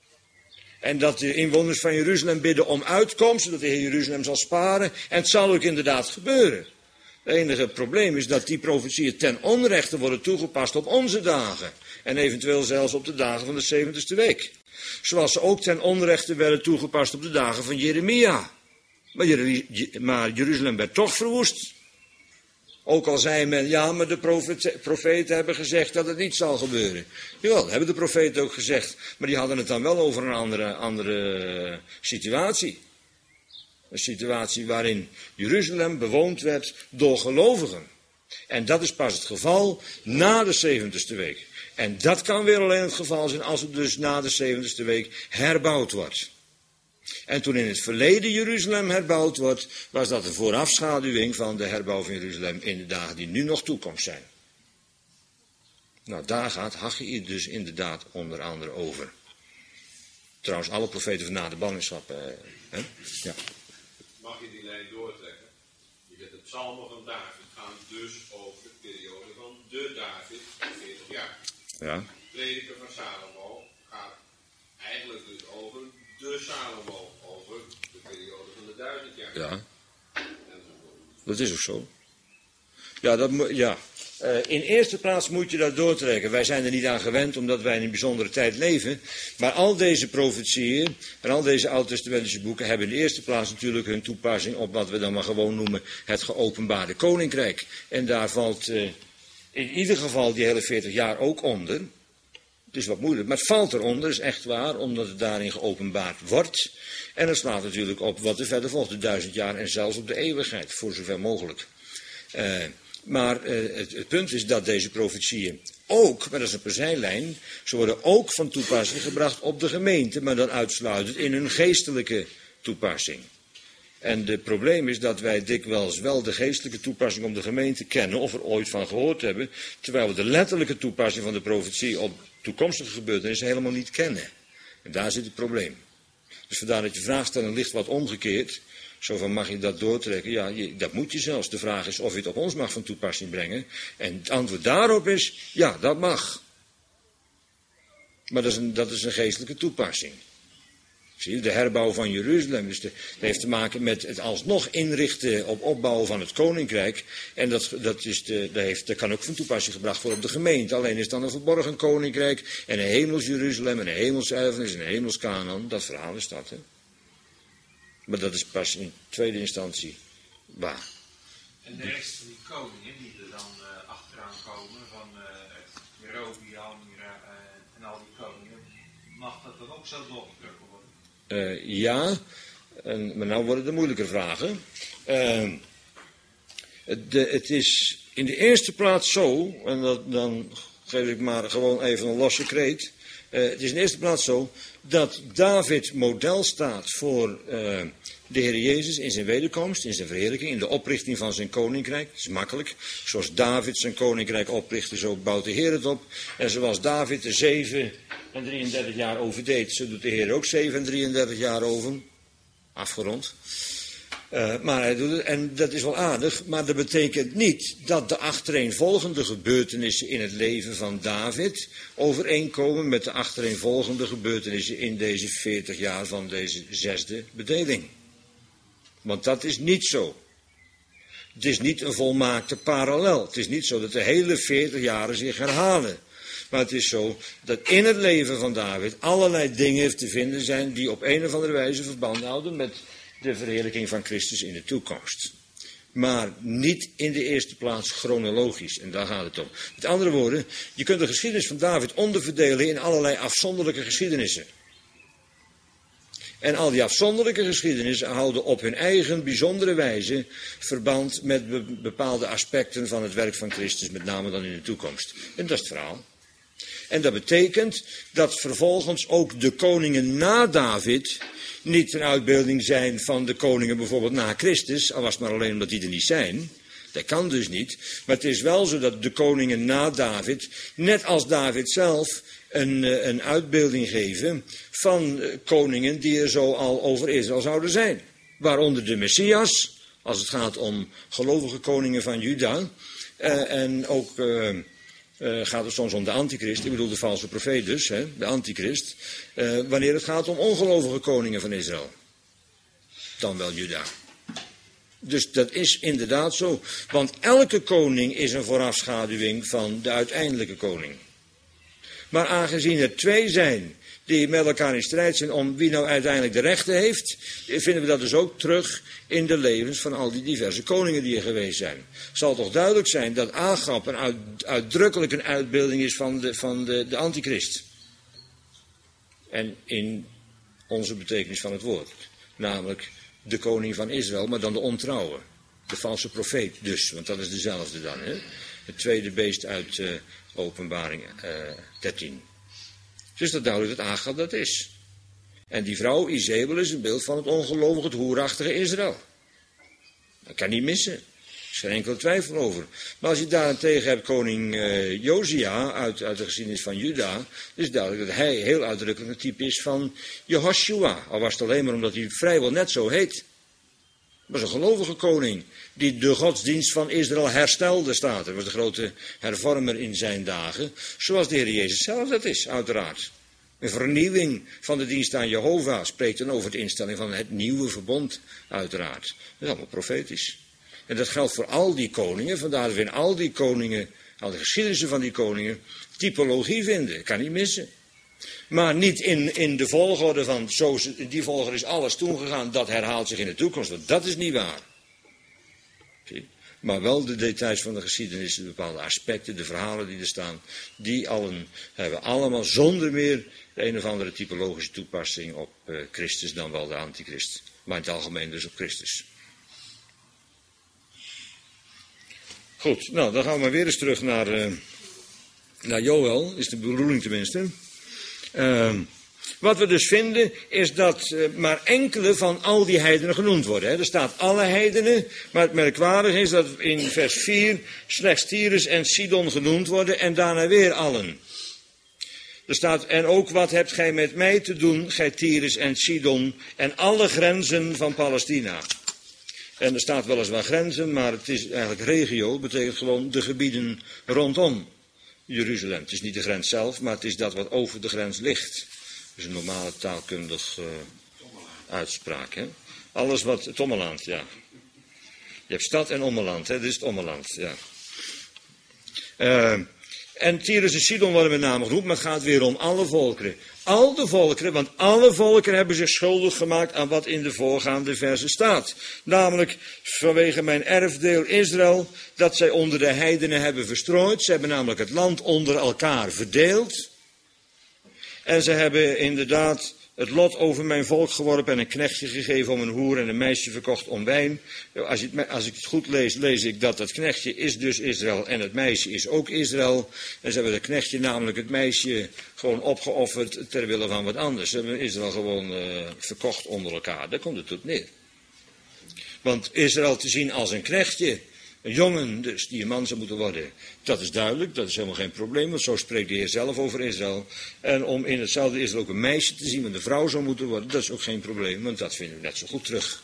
En dat de inwoners van Jeruzalem bidden om uitkomst, zodat de Heer Jeruzalem zal sparen. En het zal ook inderdaad gebeuren. Het enige probleem is dat die profetieën ten onrechte worden toegepast op onze dagen. En eventueel zelfs op de dagen van de zeventigste week. Zoals ze ook ten onrechte werden toegepast op de dagen van Jeremia. Maar, Jer- maar Jeruzalem werd toch verwoest. Ook al zei men, ja, maar de profete- profeten hebben gezegd dat het niet zal gebeuren. Jawel, hebben de profeten ook gezegd. Maar die hadden het dan wel over een andere, andere situatie. Een situatie waarin Jeruzalem bewoond werd door gelovigen. En dat is pas het geval na de zeventigste week. En dat kan weer alleen het geval zijn als het dus na de zeventigste week herbouwd wordt. En toen in het verleden Jeruzalem herbouwd wordt, was dat een voorafschaduwing van de herbouw van Jeruzalem in de dagen die nu nog toekomst zijn. Nou, daar gaat Haggai dus inderdaad onder andere over. Trouwens, alle profeten van na de ballingschap. Eh, hè? Ja. Mag je die lijn doortrekken? Je zegt, de psalmen van David gaan dus over de periode van de David, veertig jaar. Ja. Prediker van Salomo gaat eigenlijk dus over de Salomo, over de periode van de duizend jaar. Ja. Dat is ook zo. Ja, dat moet, ja. Uh, in eerste plaats moet je dat doortrekken. Wij zijn er niet aan gewend, omdat wij in een bijzondere tijd leven. Maar al deze profetieën en al deze oud-testamentische boeken hebben in de eerste plaats natuurlijk hun toepassing op wat we dan maar gewoon noemen het geopenbaarde koninkrijk. En daar valt uh, in ieder geval die hele veertig jaar ook onder. Het is wat moeilijk, maar het valt eronder, is echt waar, omdat het daarin geopenbaard wordt. En het slaat natuurlijk op wat er verder volgt, de duizend jaar en zelfs op de eeuwigheid, voor zover mogelijk. Uh, maar uh, het, het punt is dat deze profetieën ook, maar dat is een perzijlijn, ze worden ook van toepassing gebracht op de gemeente, maar dan uitsluitend in hun geestelijke toepassing. En het probleem is dat wij dikwijls wel de geestelijke toepassing op de gemeente kennen of er ooit van gehoord hebben, terwijl we de letterlijke toepassing van de profetie op toekomstige gebeurtenissen helemaal niet kennen. En daar zit het probleem. Dus vandaar dat je vraagstelling ligt wat omgekeerd. Zo van, mag je dat doortrekken? Ja, je, dat moet je zelfs. De vraag is of je het op ons mag van toepassing brengen. En het antwoord daarop is, ja, dat mag. Maar dat is een, dat is een geestelijke toepassing. Zie je, de herbouw van Jeruzalem. Dus de, dat heeft te maken met het alsnog inrichten op opbouw van het koninkrijk. En dat, dat, is de, dat, heeft, dat kan ook van toepassing gebracht worden op de gemeente. Alleen is het dan een verborgen koninkrijk. En een hemels Jeruzalem en een hemels erfenis en een hemels Canaan. Dat verhaal is dat, hè. Maar dat is pas in tweede instantie waar. En de rest van die koningen die er dan uh, achteraan komen, van uh, Jerobeam uh, en al die koningen, mag dat dan ook zo doorgedrukt worden? Uh, ja, en, maar nou worden de moeilijke vragen. Uh, de, het is in de eerste plaats zo, en dat, dan geef ik maar gewoon even een losse kreet. Uh, het is in de eerste plaats zo dat David model staat voor uh, de Heer Jezus in zijn wederkomst, in zijn verheerlijking, in de oprichting van zijn koninkrijk. Het is makkelijk. Zoals David zijn koninkrijk oprichtte, zo bouwt de Heer het op. En zoals David er zeven en drieëndertig jaar over deed, zo doet de Heer ook zeven en drieëndertig jaar over. Afgerond. Uh, maar hij doet het, en dat is wel aardig, maar dat betekent niet dat de achtereenvolgende gebeurtenissen in het leven van David overeenkomen met de achtereenvolgende gebeurtenissen in deze veertig jaar van deze zesde bedeling. Want dat is niet zo. Het is niet een volmaakte parallel. Het is niet zo dat de hele veertig jaren zich herhalen. Maar het is zo dat in het leven van David allerlei dingen te vinden zijn die op een of andere wijze verband houden met de verheerlijking van Christus in de toekomst. Maar niet in de eerste plaats chronologisch. En daar gaat het om. Met andere woorden, je kunt de geschiedenis van David onderverdelen in allerlei afzonderlijke geschiedenissen. En al die afzonderlijke geschiedenissen houden op hun eigen bijzondere wijze verband met be- bepaalde aspecten van het werk van Christus, met name dan in de toekomst. En dat is het verhaal. En dat betekent dat vervolgens ook de koningen na David niet een uitbeelding zijn van de koningen bijvoorbeeld na Christus, al was het maar alleen omdat die er niet zijn. Dat kan dus niet. Maar het is wel zo dat de koningen na David, net als David zelf, een, een uitbeelding geven van koningen die er zo al over Israël zouden zijn. Waaronder de Messias, als het gaat om gelovige koningen van Juda. Uh, en ook uh, uh, gaat het soms om de antichrist, ik bedoel de valse profeet dus, hè, de antichrist. Uh, wanneer het gaat om ongelovige koningen van Israël. Dan wel Juda. Dus dat is inderdaad zo. Want elke koning is een voorafschaduwing van de uiteindelijke koning. Maar aangezien er twee zijn die met elkaar in strijd zijn om wie nou uiteindelijk de rechten heeft, vinden we dat dus ook terug in de levens van al die diverse koningen die er geweest zijn. Het zal toch duidelijk zijn dat Agab een uit, uitdrukkelijk een uitbeelding is van de, van de, de antichrist. En in onze betekenis van het woord. Namelijk de koning van Israël, maar dan de ontrouwe. De valse profeet dus, want dat is dezelfde dan. Hè? Het tweede beest uit uh, Openbaring uh, dertien. Dus dat duidelijk dat Agab dat is. En die vrouw Izebel is een beeld van het ongelovige, het hoerachtige Israël. Dat kan niet missen. Er is geen enkele twijfel over. Maar als je daarentegen hebt koning uh, Josia uit, uit de geschiedenis van Juda, is het duidelijk dat hij heel uitdrukkelijk een type is van Jehoshua. Al was het alleen maar omdat hij vrijwel net zo heet. Het was een gelovige koning die de godsdienst van Israël herstelde, staat. Hij was de grote hervormer in zijn dagen, zoals de Heer Jezus zelf dat is, uiteraard. Een vernieuwing van de dienst aan Jehovah spreekt dan over de instelling van het nieuwe verbond, uiteraard. Dat is allemaal profetisch. En dat geldt voor al die koningen, vandaar dat we in al die koningen, al de geschiedenissen van die koningen, typologie vinden. Dat kan niet missen. Maar niet in, in de volgorde van, zo, in die volgorde is alles toegegaan, dat herhaalt zich in de toekomst, want dat is niet waar. Zie? Maar wel de details van de geschiedenis, de bepaalde aspecten, de verhalen die er staan, die allen hebben allemaal zonder meer de een of andere typologische toepassing op uh, Christus, dan wel de antichrist. Maar in het algemeen dus op Christus. Goed, nou dan gaan we maar weer eens terug naar, uh, naar Joël, is de bedoeling tenminste. Uh, Wat we dus vinden is dat uh, maar enkele van al die heidenen genoemd worden. Hè. Er staat alle heidenen, maar het merkwaardige is dat in vers vier slechts Tyrus en Sidon genoemd worden en daarna weer allen. Er staat, en ook wat hebt gij met mij te doen, gij Tyrus en Sidon en alle grenzen van Palestina. En er staat weliswaar grenzen, maar het is eigenlijk regio, betekent gewoon de gebieden rondom Jeruzalem. Het is niet de grens zelf, maar het is dat wat over de grens ligt. Dat is een normale taalkundig uh, uitspraak. Hè? Alles wat, het ommeland, ja. Je hebt stad en ommeland, hè? Dit is het ommeland, ja. Uh, en Tyrus en Sidon worden met name genoemd, maar het gaat weer om alle volkeren. Al de volkeren, want alle volkeren hebben zich schuldig gemaakt aan wat in de voorgaande versen staat. Namelijk vanwege mijn erfdeel Israël, dat zij onder de heidenen hebben verstrooid. Ze hebben namelijk het land onder elkaar verdeeld. En ze hebben inderdaad het lot over mijn volk geworpen en een knechtje gegeven om een hoer en een meisje verkocht om wijn. Als, je, als ik het goed lees, lees ik dat dat knechtje is dus Israël en het meisje is ook Israël. En ze hebben het knechtje, namelijk het meisje, gewoon opgeofferd ter wille van wat anders. Ze hebben Israël gewoon uh, verkocht onder elkaar. Daar komt het op neer. Want Israël te zien als een knechtje, een jongen dus die een man zou moeten worden, dat is duidelijk, dat is helemaal geen probleem, want zo spreekt de Heer zelf over Israël. En om in hetzelfde Israël ook een meisje te zien, wat een vrouw zou moeten worden, dat is ook geen probleem, want dat vinden we net zo goed terug.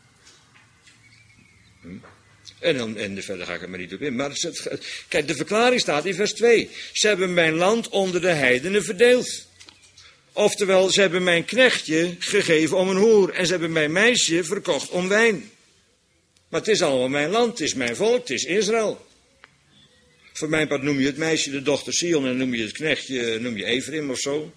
Hm? En, dan, en verder ga ik er maar niet op in. Maar het, kijk, de verklaring staat in vers twee. Ze hebben mijn land onder de heidenen verdeeld. Oftewel, ze hebben mijn knechtje gegeven om een hoer en ze hebben mijn meisje verkocht om wijn. Maar het is allemaal mijn land, het is mijn volk, het is Israël. Voor mijn part noem je het meisje de dochter Sion en noem je het knechtje, noem je Ephraim of zo.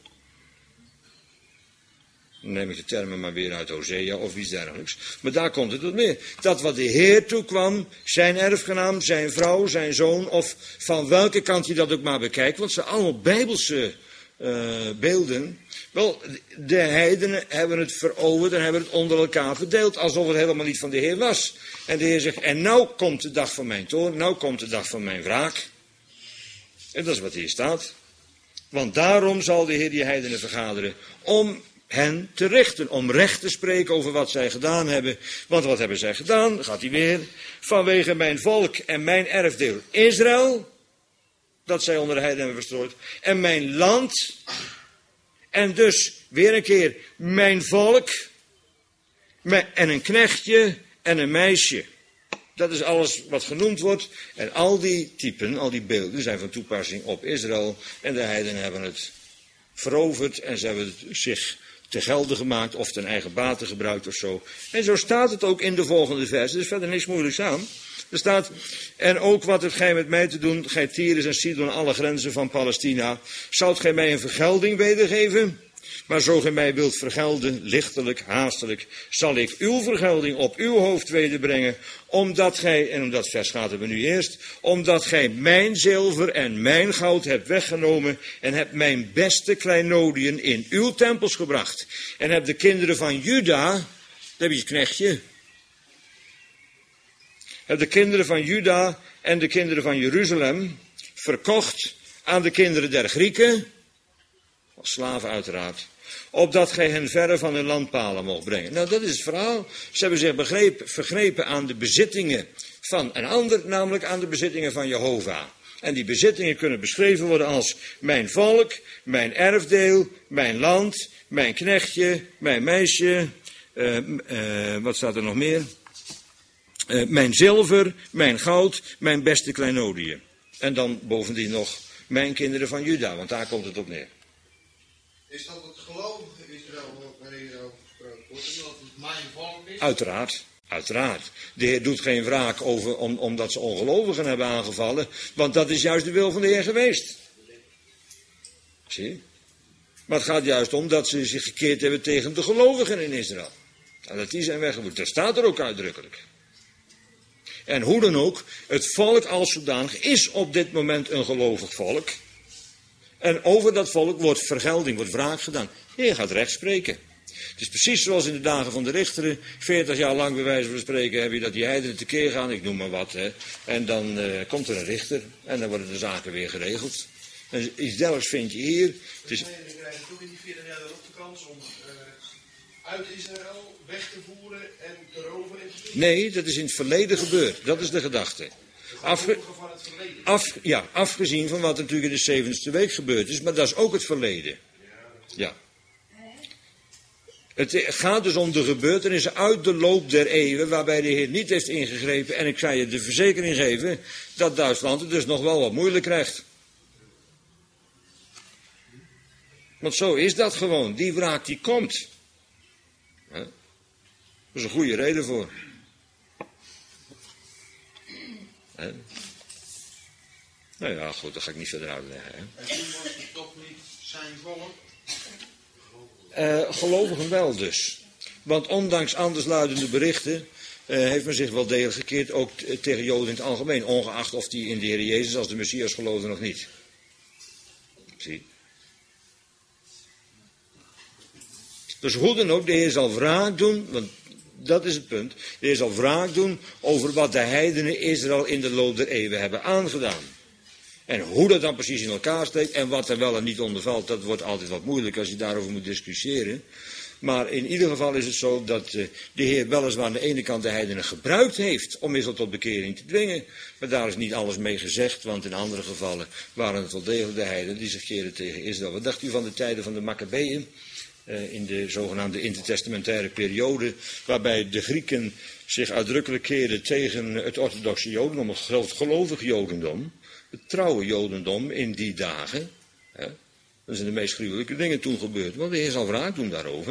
Dan neem ik de termen maar weer uit Hosea of iets dergelijks. Maar daar komt het op neer. Dat wat de Heer toekwam, zijn erfgenaam, zijn vrouw, zijn zoon, of van welke kant je dat ook maar bekijkt, want het zijn allemaal bijbelse uh, beelden. Wel, de heidenen hebben het veroverd en hebben het onder elkaar verdeeld, alsof het helemaal niet van de Heer was. En de Heer zegt, en nou komt de dag van mijn toorn, nou komt de dag van mijn wraak. En dat is wat hier staat. Want daarom zal de Heer die heidenen vergaderen, om hen te richten, om recht te spreken over wat zij gedaan hebben. Want wat hebben zij gedaan? Gaat hij weer. Vanwege mijn volk en mijn erfdeel Israël, dat zij onder de heidenen hebben verstrooid, en mijn land, en dus weer een keer mijn volk, en een knechtje en een meisje. Dat is alles wat genoemd wordt. En al die typen, al die beelden zijn van toepassing op Israël. En de heidenen hebben het veroverd en ze hebben het zich te gelden gemaakt of ten eigen bate gebruikt of zo. En zo staat het ook in de volgende vers. Er is verder niks moeilijks aan. Er staat, en ook wat hebt gij met mij te doen, gij Tyrus en Sidon, alle grenzen van Palestina. Zoudt gij mij een vergelding wedergeven? Maar zo gij mij wilt vergelden, lichtelijk, haastelijk, zal ik uw vergelding op uw hoofd wederbrengen, omdat gij, en om dat vers gaat het nu eerst, omdat gij mijn zilver en mijn goud hebt weggenomen en hebt mijn beste kleinodiën in uw tempels gebracht. En hebt de kinderen van Juda, daar heb je het knechtje, hebt de kinderen van Juda en de kinderen van Jeruzalem verkocht aan de kinderen der Grieken, als slaven uiteraard, opdat gij hen verre van hun landpalen mocht brengen. Nou, dat is het verhaal. Ze hebben zich begrepen, vergrepen aan de bezittingen van een ander, namelijk aan de bezittingen van Jehovah. En die bezittingen kunnen beschreven worden als mijn volk, mijn erfdeel, mijn land, mijn knechtje, mijn meisje, uh, uh, wat staat er nog meer? Uh, mijn zilver, mijn goud, mijn beste kleinodiën. En dan bovendien nog mijn kinderen van Juda, want daar komt het op neer. Is dat het gelovige Israël waar hier over gesproken wordt? En dat het mijn volk is? Uiteraard, uiteraard. De Heer doet geen wraak over, om, omdat ze ongelovigen hebben aangevallen, want dat is juist de wil van de Heer geweest. Zie je? Maar het gaat juist om dat ze zich gekeerd hebben tegen de gelovigen in Israël. En dat die zijn weggevoerd. Dat staat er ook uitdrukkelijk. En hoe dan ook, het volk als zodanig is op dit moment een gelovig volk. En over dat volk wordt vergelding, wordt wraak gedaan. De Heer gaat recht spreken. Het is precies zoals in de dagen van de richteren. veertig jaar lang bij wijze van spreken heb je dat die heidenen tekeer gaan, ik noem maar wat. Hè. En dan uh, komt er een richter en dan worden de zaken weer geregeld. En iets dergelijks vind je hier. Het is... Nee, dan krijgen toch in die veertig jaar daarop de kans om uh, uit Israël weg te voeren en te roven en te doen. Nee, dat is in het verleden gebeurd. Dat is de gedachte. Afge... Van het verleden. Af... Ja, afgezien van wat natuurlijk in de zeventigste week gebeurd is. Maar dat is ook het verleden. Ja. Het gaat dus om de gebeurtenissen uit de loop der eeuwen waarbij de Heer niet heeft ingegrepen. En ik zal je de verzekering geven dat Duitsland het dus nog wel wat moeilijk krijgt. Want zo is dat gewoon. Die wraak die komt. He? Dat is een goede reden voor. He? Nou ja, goed, dat ga ik niet verder uitleggen. Hè? En toen was het toch niet zijn volk? Uh, gelovigen wel dus. Want ondanks andersluidende berichten uh, heeft men zich wel degelijk gekeerd, ook t- tegen Joden in het algemeen, ongeacht of die in de Heer Jezus als de Messias geloofden of niet. Zie. Dus hoe dan ook, de Heer zal wraak doen, want dat is het punt. De Heer zal wraak doen over wat de heidenen Israël in de loop der eeuwen hebben aangedaan. En hoe dat dan precies in elkaar steekt en wat er wel en niet onder valt, dat wordt altijd wat moeilijk als je daarover moet discussiëren. Maar in ieder geval is het zo dat uh, de Heer weliswaar aan de ene kant de heidenen gebruikt heeft om Israël tot bekering te dwingen. Maar daar is niet alles mee gezegd, want in andere gevallen waren het wel degelijk de heidenen die zich keerden tegen Israël. Wat dacht u van de tijden van de Maccabeeën? Uh, in de zogenaamde intertestamentaire periode, waarbij de Grieken zich uitdrukkelijk keerden tegen het orthodoxe jodendom, het gelovig jodendom. Het trouwe jodendom in die dagen. Hè, dat zijn de meest gruwelijke dingen toen gebeurd. Want de Heer zal wraak doen daarover.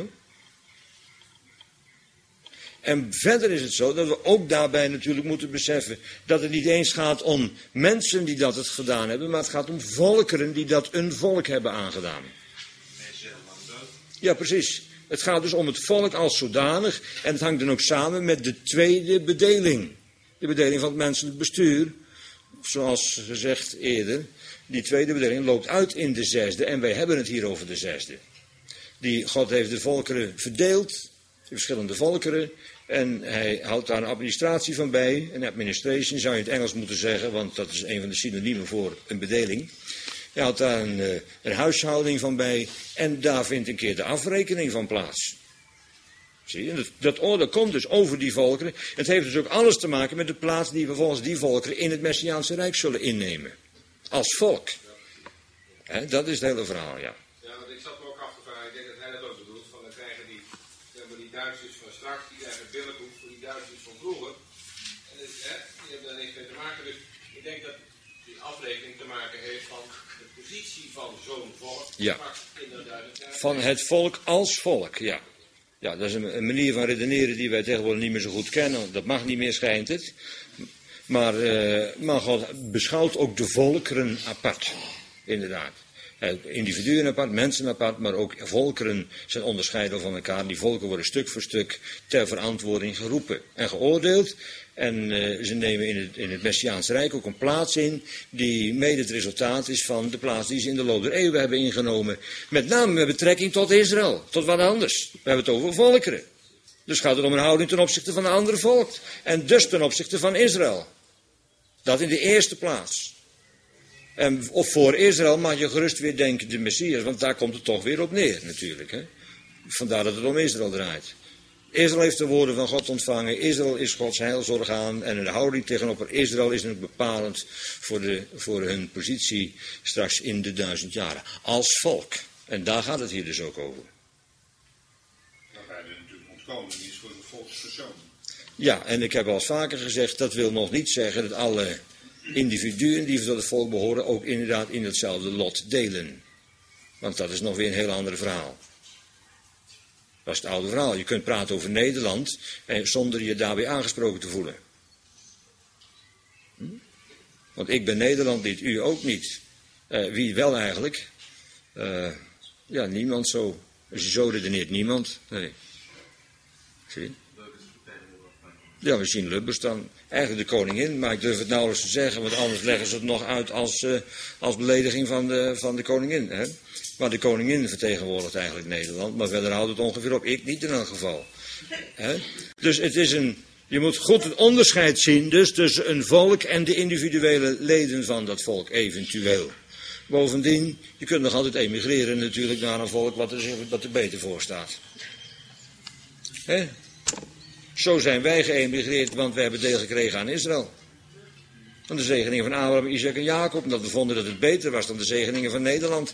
En verder is het zo dat we ook daarbij natuurlijk moeten beseffen dat het niet eens gaat om mensen die dat het gedaan hebben, maar het gaat om volkeren die dat een volk hebben aangedaan. Ja, precies. Het gaat dus om het volk als zodanig en het hangt dan ook samen met de tweede bedeling. De bedeling van het menselijk bestuur. Zoals gezegd eerder, die tweede bedeling loopt uit in de zesde en wij hebben het hier over de zesde. Die God heeft de volkeren verdeeld, de verschillende volkeren, en hij houdt daar een administratie van bij. Een administration zou je in het Engels moeten zeggen, want dat is een van de synoniemen voor een bedeling. Hij houdt daar een, een huishouding van bij en daar vindt een keer de afrekening van plaats. Zie je, dat, dat oordeel komt dus over die volkeren. Het heeft dus ook alles te maken met de plaats die vervolgens die volkeren in het Messiaanse Rijk zullen innemen. Als volk. He, dat is het hele verhaal, ja. Ja, want ik zat me ook af te vragen, ik denk dat hij dat ook bedoelt, van dan krijgen die, zeg maar, die Duitsers van straks, die krijgen billenkoek voor die Duitsers van vroeger. En het, hè, die hebben daar niks mee te maken, dus ik denk dat die afrekening te maken heeft van de positie van zo'n volk. Ja. Inderdaad, van het volk als volk, ja. Ja, dat is een, een manier van redeneren die wij tegenwoordig niet meer zo goed kennen. Dat mag niet meer, schijnt het. Maar, uh, maar God beschouwt ook de volkeren apart. Inderdaad. Uh, individuen apart, mensen apart, maar ook volkeren zijn onderscheiden van elkaar. Die volken worden stuk voor stuk ter verantwoording geroepen en geoordeeld. En uh, ze nemen in het, in het Messiaanse Rijk ook een plaats in die mede het resultaat is van de plaats die ze in de loop der eeuwen hebben ingenomen. Met name met betrekking tot Israël, tot wat anders. We hebben het over volkeren. Dus gaat het om een houding ten opzichte van een ander volk. En dus ten opzichte van Israël. Dat in de eerste plaats. En of voor Israël mag je gerust weer denken de Messias, want daar komt het toch weer op neer natuurlijk. Hè? Vandaar dat het om Israël draait. Israël heeft de woorden van God ontvangen. Israël is Gods heilsorgaan. En de houding tegenover Israël is natuurlijk bepalend voor, de, voor hun positie straks in de duizend jaren. Als volk. En daar gaat het hier dus ook over. Dan ga je er natuurlijk ontkomen, die is voor de volkspersoon. Ja, en ik heb al eens vaker gezegd, dat wil nog niet zeggen dat alle individuen die tot het volk behoren ook inderdaad in hetzelfde lot delen. Want dat is nog weer een heel ander verhaal. Dat is het oude verhaal. Je kunt praten over Nederland en zonder je daarbij aangesproken te voelen. Hm? Want ik ben Nederland niet, u ook niet. Uh, wie wel eigenlijk? Uh, ja, niemand zo. Als je zo redeneert, niemand. Nee. Zie je? Ja, we zien Lubbers dan. Eigenlijk de koningin, maar ik durf het nauwelijks te zeggen, want anders leggen ze het nog uit als, uh, als belediging van de, van de koningin. Hè? Maar de koningin vertegenwoordigt eigenlijk Nederland, maar verder houdt het ongeveer op. Ik niet in elk geval. Hè? Dus het is een, je moet goed het onderscheid zien dus tussen een volk en de individuele leden van dat volk, eventueel. Bovendien, je kunt nog altijd emigreren natuurlijk naar een volk wat er, wat er beter voor staat. Hè? Zo zijn wij geëmigreerd, want we hebben deel gekregen aan Israël. Van de zegeningen van Abraham, Isaac en Jacob, omdat we vonden dat het beter was dan de zegeningen van Nederland.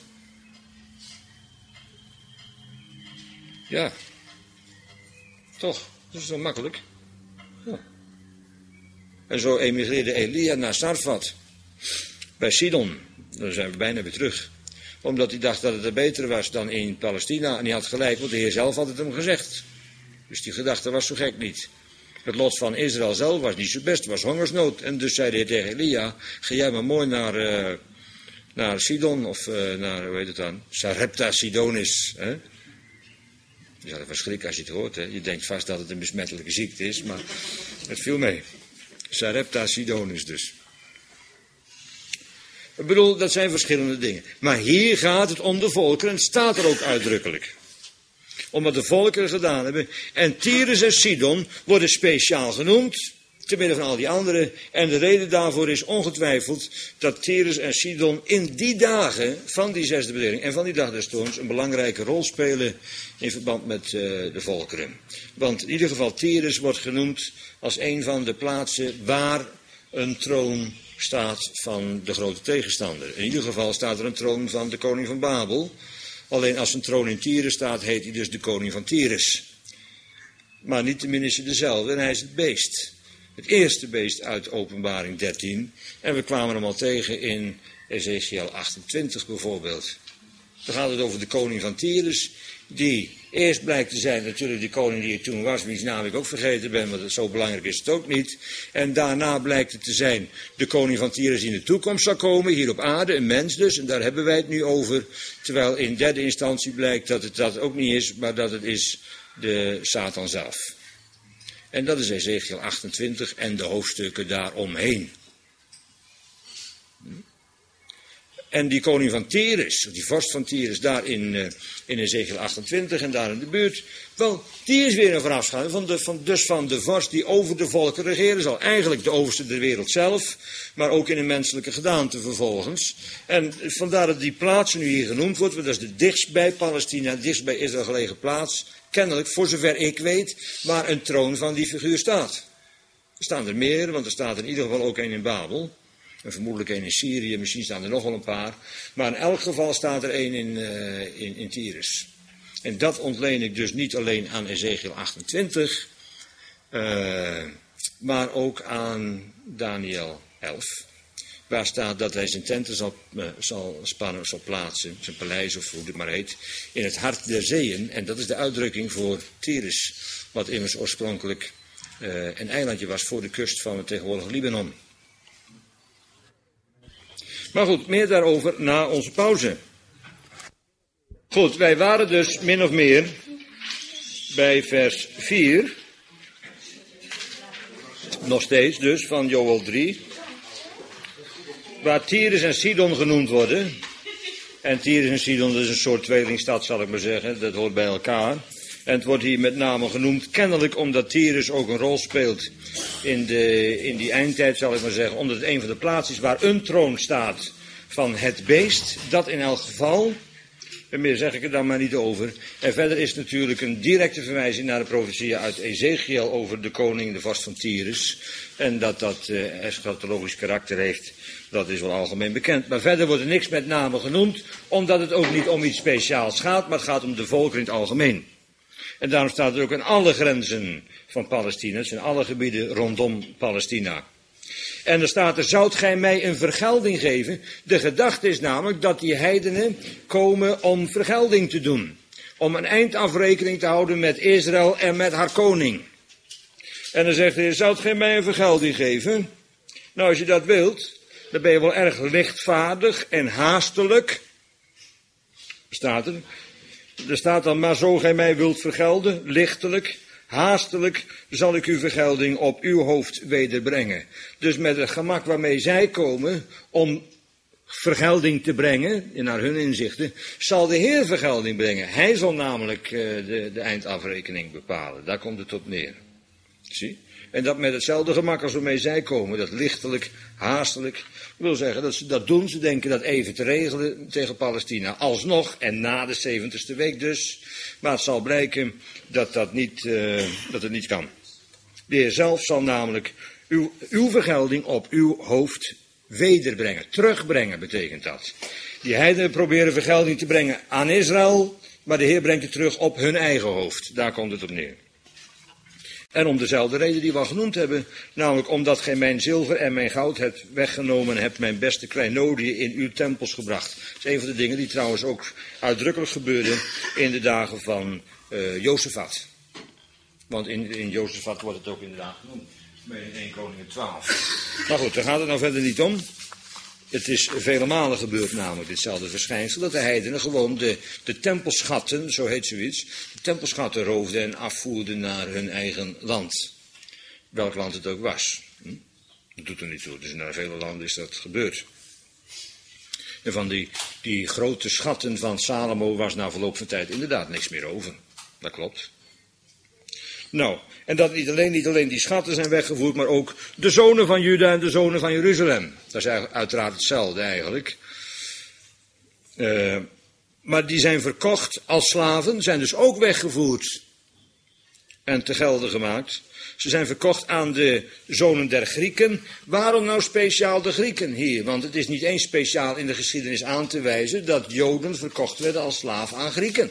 Ja. Toch, dat is zo makkelijk. Ja. En zo emigreerde Elia naar Sarfat, bij Sidon. Dan zijn we bijna weer terug. Omdat hij dacht dat het er beter was dan in Palestina. En hij had gelijk, want de Heer zelf had het hem gezegd. Dus die gedachte was zo gek niet. Het lot van Israël zelf was niet zo best, was hongersnood. En dus zei de Heer tegen Elia, ga jij maar mooi naar, uh, naar Sidon, of uh, naar, hoe heet het dan, Sarepta Sidonis. Hè? Je zal ervan schrikken als je het hoort. Hè? Je denkt vast dat het een besmettelijke ziekte is, maar het viel mee. Sarepta Sidonis dus. Ik bedoel, dat zijn verschillende dingen. Maar hier gaat het om de volkeren, en het staat er ook uitdrukkelijk. Om wat de volkeren gedaan hebben. En Tyrus en Sidon worden speciaal genoemd, te midden van al die anderen. En de reden daarvoor is ongetwijfeld dat Tyrus en Sidon in die dagen van die zesde bediening en van die dag des toorns een belangrijke rol spelen in verband met uh, de volkeren. Want in ieder geval Tyrus wordt genoemd als een van de plaatsen waar een troon staat van de grote tegenstander. In ieder geval staat er een troon van de koning van Babel. Alleen als een troon in Tyrus staat, heet hij dus de koning van Tyrus. Maar niettemin is hij dezelfde en hij is het beest. Het eerste beest uit Openbaring dertien. En we kwamen hem al tegen in Ezekiel achtentwintig bijvoorbeeld. Dan gaat het over de koning van Tyrus, die eerst blijkt te zijn natuurlijk die koning die er toen was, wiens naam ik ook vergeten ben, want zo belangrijk is het ook niet. En daarna blijkt het te zijn de koning van Tyrus die in de toekomst zal komen, hier op aarde, een mens dus, en daar hebben wij het nu over. Terwijl in derde instantie blijkt dat het dat ook niet is, maar dat het is de Satan zelf. En dat is Ezekiel achtentwintig en de hoofdstukken daaromheen. En die koning van Tyrus, die vorst van Tyrus, daar in, uh, in Ezekiel achtentwintig en daar in de buurt. Wel, die is weer een voorafschaduwing van de, van, dus van de vorst die over de volken regeren zal. Eigenlijk de overste der wereld zelf, maar ook in een menselijke gedaante vervolgens. En vandaar dat die plaats nu hier genoemd wordt, want dat is de dichtst bij Palestina, dichtst bij Israël gelegen plaats. Kennelijk, voor zover ik weet, waar een troon van die figuur staat. Er staan er meer, want er staat in ieder geval ook een in Babel. En vermoedelijk een in Syrië, misschien staan er nog wel een paar. Maar in elk geval staat er een in, uh, in, in Tyrus. En dat ontleen ik dus niet alleen aan Ezekiel achtentwintig, uh, maar ook aan Daniel elf. Waar staat dat hij zijn tenten zal, uh, zal spannen, zal plaatsen, zijn paleis of hoe het maar heet, in het hart der zeeën. En dat is de uitdrukking voor Tyrus, wat immers oorspronkelijk uh, een eilandje was voor de kust van het tegenwoordige Libanon. Maar goed, meer daarover na onze pauze. Goed, wij waren dus min of meer bij vers vier. Nog steeds dus van Joël drie. Waar Tyrus en Sidon genoemd worden. En Tyrus en Sidon, dat is een soort tweelingstad zal ik maar zeggen. Dat hoort bij elkaar. En het wordt hier met name genoemd, kennelijk omdat Tyrus ook een rol speelt in, de, in die eindtijd, zal ik maar zeggen. Omdat het een van de plaatsen is waar een troon staat van het beest. Dat in elk geval, en meer zeg ik er dan maar niet over. En verder is natuurlijk een directe verwijzing naar de profetieën uit Ezekiel over de koning, de vorst van Tyrus. En dat dat uh, eschatologisch karakter heeft, dat is wel algemeen bekend. Maar verder wordt er niks met name genoemd, omdat het ook niet om iets speciaals gaat, maar het gaat om de volkeren in het algemeen. En daarom staat het ook aan alle grenzen van Palestina. Het zijn alle gebieden rondom Palestina. En er staat er, zoudt gij mij een vergelding geven? De gedachte is namelijk dat die heidenen komen om vergelding te doen. Om een eindafrekening te houden met Israël en met haar koning. En dan zegt hij, zoudt gij mij een vergelding geven? Nou, als je dat wilt, dan ben je wel erg lichtvaardig en haastelijk. Staat er. Er staat dan, maar zo gij mij wilt vergelden, lichtelijk, haastelijk, zal ik uw vergelding op uw hoofd wederbrengen. Dus met het gemak waarmee zij komen om vergelding te brengen, naar hun inzichten, zal de Heer vergelding brengen. Hij zal namelijk uh, de, de eindafrekening bepalen. Daar komt het op neer. Zie? En dat met hetzelfde gemak als waarmee zij komen, dat lichtelijk, haastelijk. Ik wil zeggen dat ze dat doen, ze denken dat even te regelen tegen Palestina. Alsnog, en na de zeventigste week dus. Maar het zal blijken dat, dat, niet, uh, dat het niet kan. De Heer zelf zal namelijk uw, uw vergelding op uw hoofd wederbrengen. Terugbrengen betekent dat. Die heidenen proberen vergelding te brengen aan Israël, maar de Heer brengt het terug op hun eigen hoofd. Daar komt het op neer. En om dezelfde reden die we al genoemd hebben, namelijk omdat gij mijn zilver en mijn goud hebt weggenomen en hebt mijn beste kleinodiën in uw tempels gebracht. Dat is een van de dingen die trouwens ook uitdrukkelijk gebeurden in de dagen van uh, Jozefat. Want in, in Jozefat wordt het ook inderdaad genoemd, bij één Koningen twaalf. Maar goed, daar gaat het nou verder niet om. Het is vele malen gebeurd namelijk, ditzelfde verschijnsel, dat de heidenen gewoon de, de tempelschatten, zo heet zoiets, de tempelschatten roofden en afvoerden naar hun eigen land. Welk land het ook was. Hm? Dat doet er niet toe, dus naar vele landen is dat gebeurd. En van die, die grote schatten van Salomo was na verloop van tijd inderdaad niks meer over. Dat klopt. Nou, en dat niet alleen, niet alleen die schatten zijn weggevoerd, maar ook de zonen van Juda en de zonen van Jeruzalem. Dat is uiteraard hetzelfde eigenlijk. Uh, maar die zijn verkocht als slaven, zijn dus ook weggevoerd en te gelden gemaakt. Ze zijn verkocht aan de zonen der Grieken. Waarom nou speciaal de Grieken hier? Want het is niet eens speciaal in de geschiedenis aan te wijzen dat Joden verkocht werden als slaaf aan Grieken.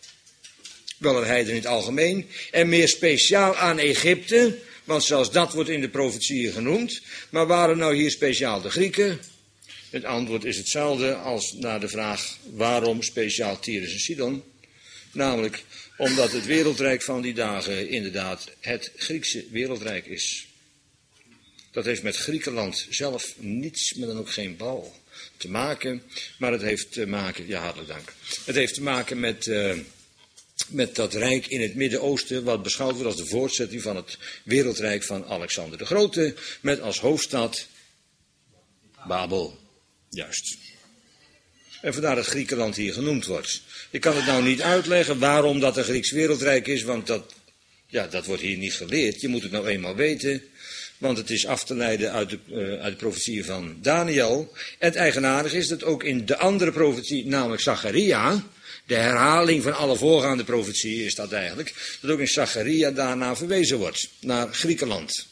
Wel een heiden in het algemeen, en meer speciaal aan Egypte, want zelfs dat wordt in de profetieën genoemd. Maar waren nou hier speciaal de Grieken? Het antwoord is hetzelfde als naar de vraag waarom speciaal Tyrus en Sidon. Namelijk omdat het wereldrijk van die dagen inderdaad het Griekse wereldrijk is. Dat heeft met Griekenland zelf niets, maar dan ook geen bal te maken. Maar het heeft te maken, ja hartelijk dank. Het heeft te maken met... Uh, Met dat rijk in het Midden-Oosten, wat beschouwd wordt als de voortzetting van het wereldrijk van Alexander de Grote, met als hoofdstad Babel. Juist. En vandaar dat Griekenland hier genoemd wordt. Ik kan het nou niet uitleggen waarom dat een Grieks wereldrijk is, want dat, ja, dat wordt hier niet geleerd. Je moet het nou eenmaal weten, want het is af te leiden uit de, uh, uit de profetieën van Daniel. En het eigenaardige is dat ook in de andere profetie, namelijk Zacharia, de herhaling van alle voorgaande profetieën is dat eigenlijk, dat ook in Zacharia daarna verwezen wordt, naar Griekenland.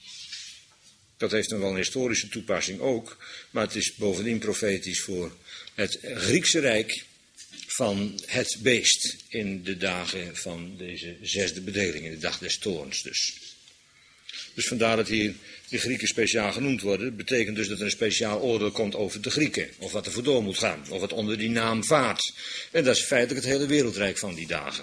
Dat heeft dan wel een historische toepassing ook, maar het is bovendien profetisch voor het Griekse rijk van het beest in de dagen van deze zesde bedeling, in de dag des toorns dus. Dus vandaar dat hier de Grieken speciaal genoemd worden. Dat betekent dus dat er een speciaal oordeel komt over de Grieken. Of wat er voor door moet gaan. Of wat onder die naam vaart. En dat is feitelijk het hele wereldrijk van die dagen.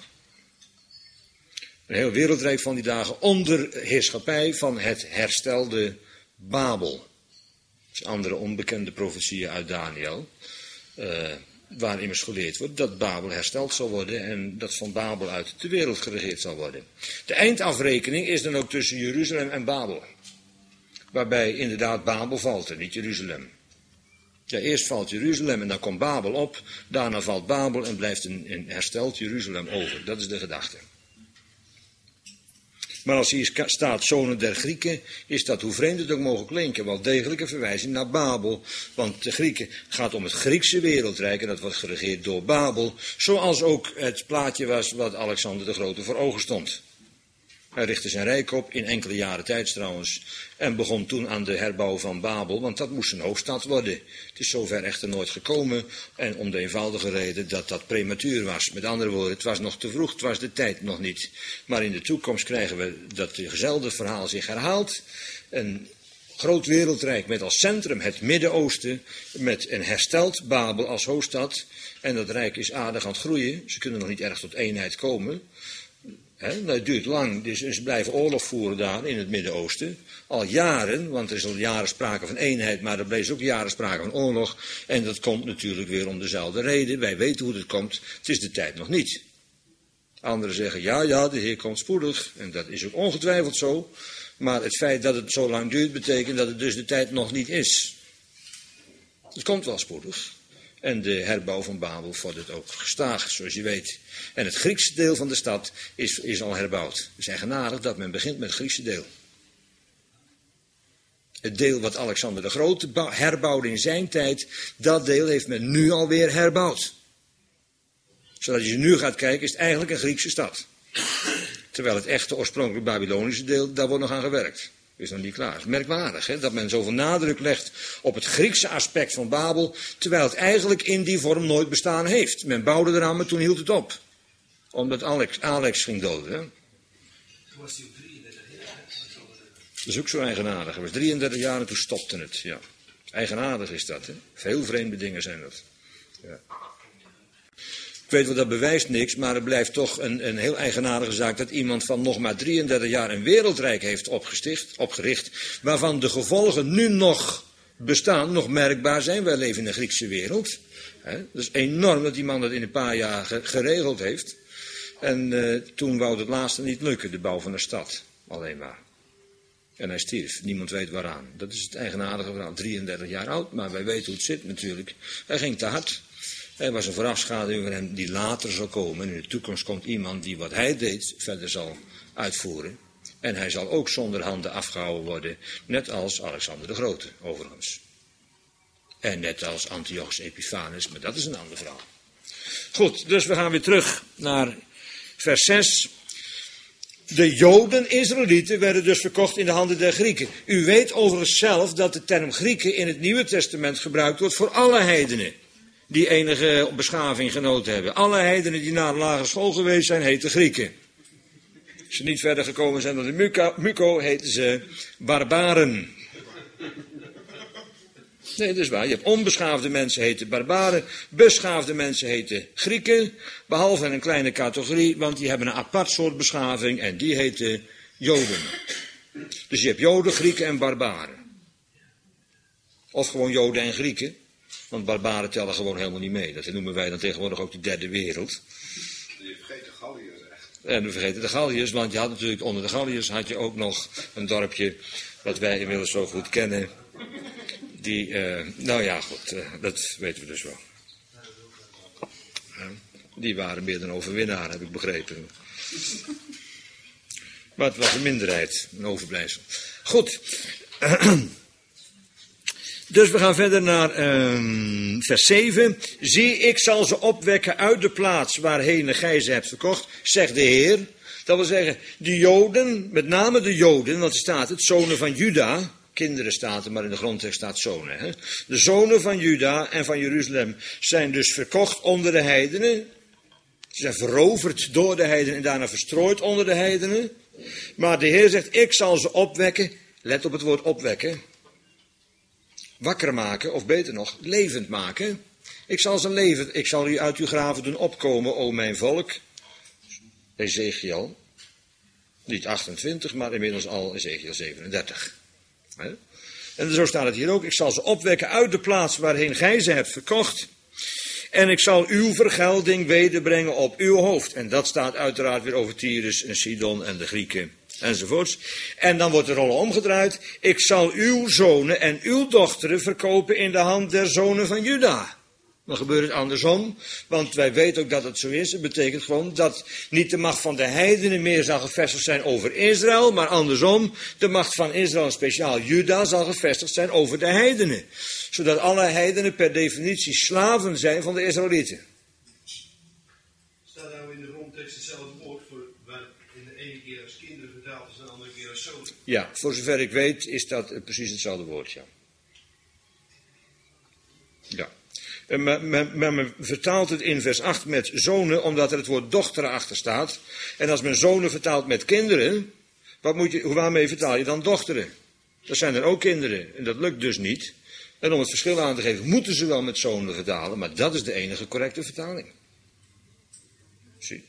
Een heel wereldrijk van die dagen onder heerschappij van het herstelde Babel. Dat is andere onbekende profetieën uit Daniel. Uh, waar immers geleerd wordt dat Babel hersteld zal worden en dat van Babel uit de wereld geregeerd zal worden. De eindafrekening is dan ook tussen Jeruzalem en Babel. Waarbij inderdaad Babel valt en niet Jeruzalem. Ja, eerst valt Jeruzalem en dan komt Babel op. Daarna valt Babel en blijft een, een hersteld Jeruzalem over. Dat is de gedachte. Maar als hier staat zonen der Grieken, is dat, hoe vreemd het ook mogen klinken, wel degelijk een verwijzing naar Babel. Want de Grieken gaat om het Griekse wereldrijk en dat wordt geregeerd door Babel. Zoals ook het plaatje was wat Alexander de Grote voor ogen stond. Hij richtte zijn rijk op, in enkele jaren tijd trouwens, en begon toen aan de herbouw van Babel, want dat moest een hoofdstad worden. Het is zover echter nooit gekomen, en om de eenvoudige reden dat dat prematuur was. Met andere woorden, het was nog te vroeg, het was de tijd nog niet. Maar in de toekomst krijgen we dat hetzelfde verhaal zich herhaalt. Een groot wereldrijk met als centrum het Midden-Oosten, met een hersteld Babel als hoofdstad. En dat rijk is aardig aan het groeien, ze kunnen nog niet erg tot eenheid komen. He, dat duurt lang, dus ze blijven oorlog voeren daar in het Midden-Oosten. Al jaren, want er is al jaren sprake van eenheid, maar er bleef ook jaren sprake van oorlog. En dat komt natuurlijk weer om dezelfde reden. Wij weten hoe het komt, het is de tijd nog niet. Anderen zeggen, ja, ja, de Heer komt spoedig. En dat is ook ongetwijfeld zo. Maar het feit dat het zo lang duurt, betekent dat het dus de tijd nog niet is. Het komt wel spoedig. En de herbouw van Babel vordert ook gestaag, zoals je weet. En het Griekse deel van de stad is, is al herbouwd. Het is eigenaardig dat men begint met het Griekse deel. Het deel wat Alexander de Grote herbouwde in zijn tijd, dat deel heeft men nu alweer herbouwd. Zodat je nu gaat kijken, is het eigenlijk een Griekse stad. Terwijl het echte oorspronkelijk Babylonische deel, daar wordt nog aan gewerkt. Is nog niet klaar. Het is merkwaardig, hè, dat men zoveel nadruk legt op het Griekse aspect van Babel, terwijl het eigenlijk in die vorm nooit bestaan heeft. Men bouwde eraan, maar toen hield het op. Omdat Alex, Alex ging doden. Hè. Toen was hij op drieëndertig jaar. Dat is ook zo eigenaardig. Hij was drieëndertig jaar en toen stopte het. Ja. Eigenaardig is dat. Hè. Veel vreemde dingen zijn dat. Ja. Ik weet wel, dat bewijst niks, maar het blijft toch een, een heel eigenaardige zaak dat iemand van nog maar drieëndertig jaar een wereldrijk heeft opgesticht, opgericht, waarvan de gevolgen nu nog bestaan, nog merkbaar zijn. Wij leven in een Griekse wereld. Hè. Dat is enorm dat die man dat in een paar jaar ge, geregeld heeft. En uh, toen wou het laatste niet lukken, de bouw van een stad. Alleen maar. En hij stierf. Niemand weet waaraan. Dat is het eigenaardige verhaal. drieëndertig jaar oud, maar wij weten hoe het zit natuurlijk. Hij ging te hard. Hij was een voorafschaduwing van hem die later zal komen. En in de toekomst komt iemand die wat hij deed verder zal uitvoeren. En hij zal ook zonder handen afgehouden worden. Net als Alexander de Grote, overigens. En net als Antiochus Epiphanes, maar dat is een ander verhaal. Goed, dus we gaan weer terug naar vers zes. De Joden, Israëlieten, werden dus verkocht in de handen der Grieken. U weet overigens zelf dat de term Grieken in het Nieuwe Testament gebruikt wordt voor alle heidenen die enige beschaving genoten hebben. Alle heidenen die naar de lagere school geweest zijn, heten Grieken. Als ze niet verder gekomen zijn dan de Muko, Muko heten ze barbaren. Nee, dat is waar. Je hebt onbeschaafde mensen heten barbaren, beschaafde mensen heten Grieken, behalve een kleine categorie, want die hebben een apart soort beschaving en die heten Joden. Dus je hebt Joden, Grieken en barbaren. Of gewoon Joden en Grieken, want barbaren tellen gewoon helemaal niet mee. Dat noemen wij dan tegenwoordig ook de derde wereld. Je vergeet de Galliërs echt. En we vergeten de Galliërs, want je had natuurlijk onder de Galliërs had je ook nog een dorpje wat wij inmiddels zo goed kennen. Die, uh, nou ja, goed, uh, dat weten we dus wel. Uh, die waren meer dan overwinnaar, heb ik begrepen. Maar het was een minderheid, een overblijfsel. Goed. Dus we gaan verder naar uh, vers zeven. Zie, ik zal ze opwekken uit de plaats waarheen gij ze hebt verkocht, zegt de Heer. Dat wil zeggen, de Joden, met name de Joden, want er staat het, zonen van Juda. Kinderen staat er, maar in de grondtekst staat zonen. Hè? De zonen van Juda en van Jeruzalem zijn dus verkocht onder de heidenen. Ze zijn veroverd door de heidenen en daarna verstrooid onder de heidenen. Maar de Heer zegt, ik zal ze opwekken. Let op het woord opwekken. Wakker maken, of beter nog, levend maken. Ik zal ze levend, ik zal u uit uw graven doen opkomen, o mijn volk. Ezekiel. Niet achtentwintig, maar inmiddels al Ezekiel zevenendertig. En zo staat het hier ook. Ik zal ze opwekken uit de plaats waarheen gij ze hebt verkocht. En ik zal uw vergelding wederbrengen op uw hoofd. En dat staat uiteraard weer over Tyrus en Sidon en de Grieken enzovoorts. En dan wordt de rol omgedraaid. Ik zal uw zonen en uw dochteren verkopen in de hand der zonen van Juda. Dan gebeurt het andersom, want wij weten ook dat het zo is. Het betekent gewoon dat niet de macht van de heidenen meer zal gevestigd zijn over Israël, maar andersom, de macht van Israël, en speciaal Juda, zal gevestigd zijn over de heidenen. Zodat alle heidenen per definitie slaven zijn van de Israëlieten. Staat nou in de grondtekst hetzelfde woord voor waar in de ene keer als kinderen vertaald is en de andere keer als zonen? Ja, voor zover ik weet is dat precies hetzelfde woord, ja. Ja. Men, men, men vertaalt het in vers acht met zonen, omdat er het woord dochteren achter staat. En als men zonen vertaalt met kinderen, wat moet je, waarmee vertaal je dan dochteren? Dat zijn er ook kinderen, en dat lukt dus niet. En om het verschil aan te geven, moeten ze wel met zonen vertalen, maar dat is de enige correcte vertaling. Zie.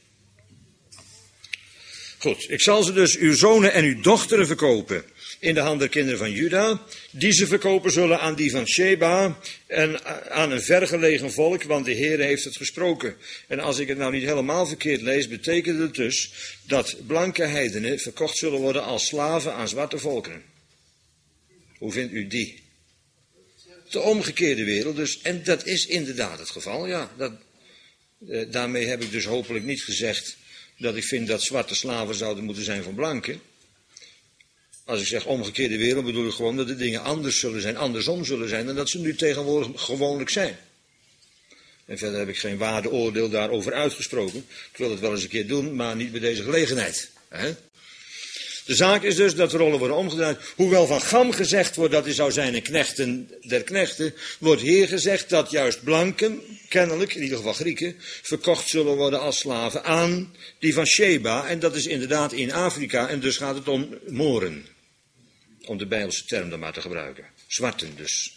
Goed, ik zal ze dus uw zonen en uw dochteren verkopen in de hand der kinderen van Juda, die ze verkopen zullen aan die van Sheba en aan een vergelegen volk, want de Heer heeft het gesproken. En als ik het nou niet helemaal verkeerd lees, betekent het dus dat blanke heidenen verkocht zullen worden als slaven aan zwarte volkeren. Hoe vindt u die? De omgekeerde wereld dus, en dat is inderdaad het geval, ja. Dat, eh, daarmee heb ik dus hopelijk niet gezegd dat ik vind dat zwarte slaven zouden moeten zijn van blanken. Als ik zeg omgekeerde wereld, bedoel ik gewoon dat de dingen anders zullen zijn, andersom zullen zijn dan dat ze nu tegenwoordig gewoonlijk zijn. En verder heb ik geen waardeoordeel daarover uitgesproken. Ik wil het wel eens een keer doen, maar niet bij deze gelegenheid. Hè? De zaak is dus dat de rollen worden omgedraaid. Hoewel van Gam gezegd wordt dat hij zou zijn een knechten der knechten, wordt hier gezegd dat juist blanken, kennelijk, in ieder geval Grieken, verkocht zullen worden als slaven aan die van Sheba. En dat is inderdaad in Afrika en dus gaat het om Moren. Om de Bijbelse term dan maar te gebruiken. Zwarten dus.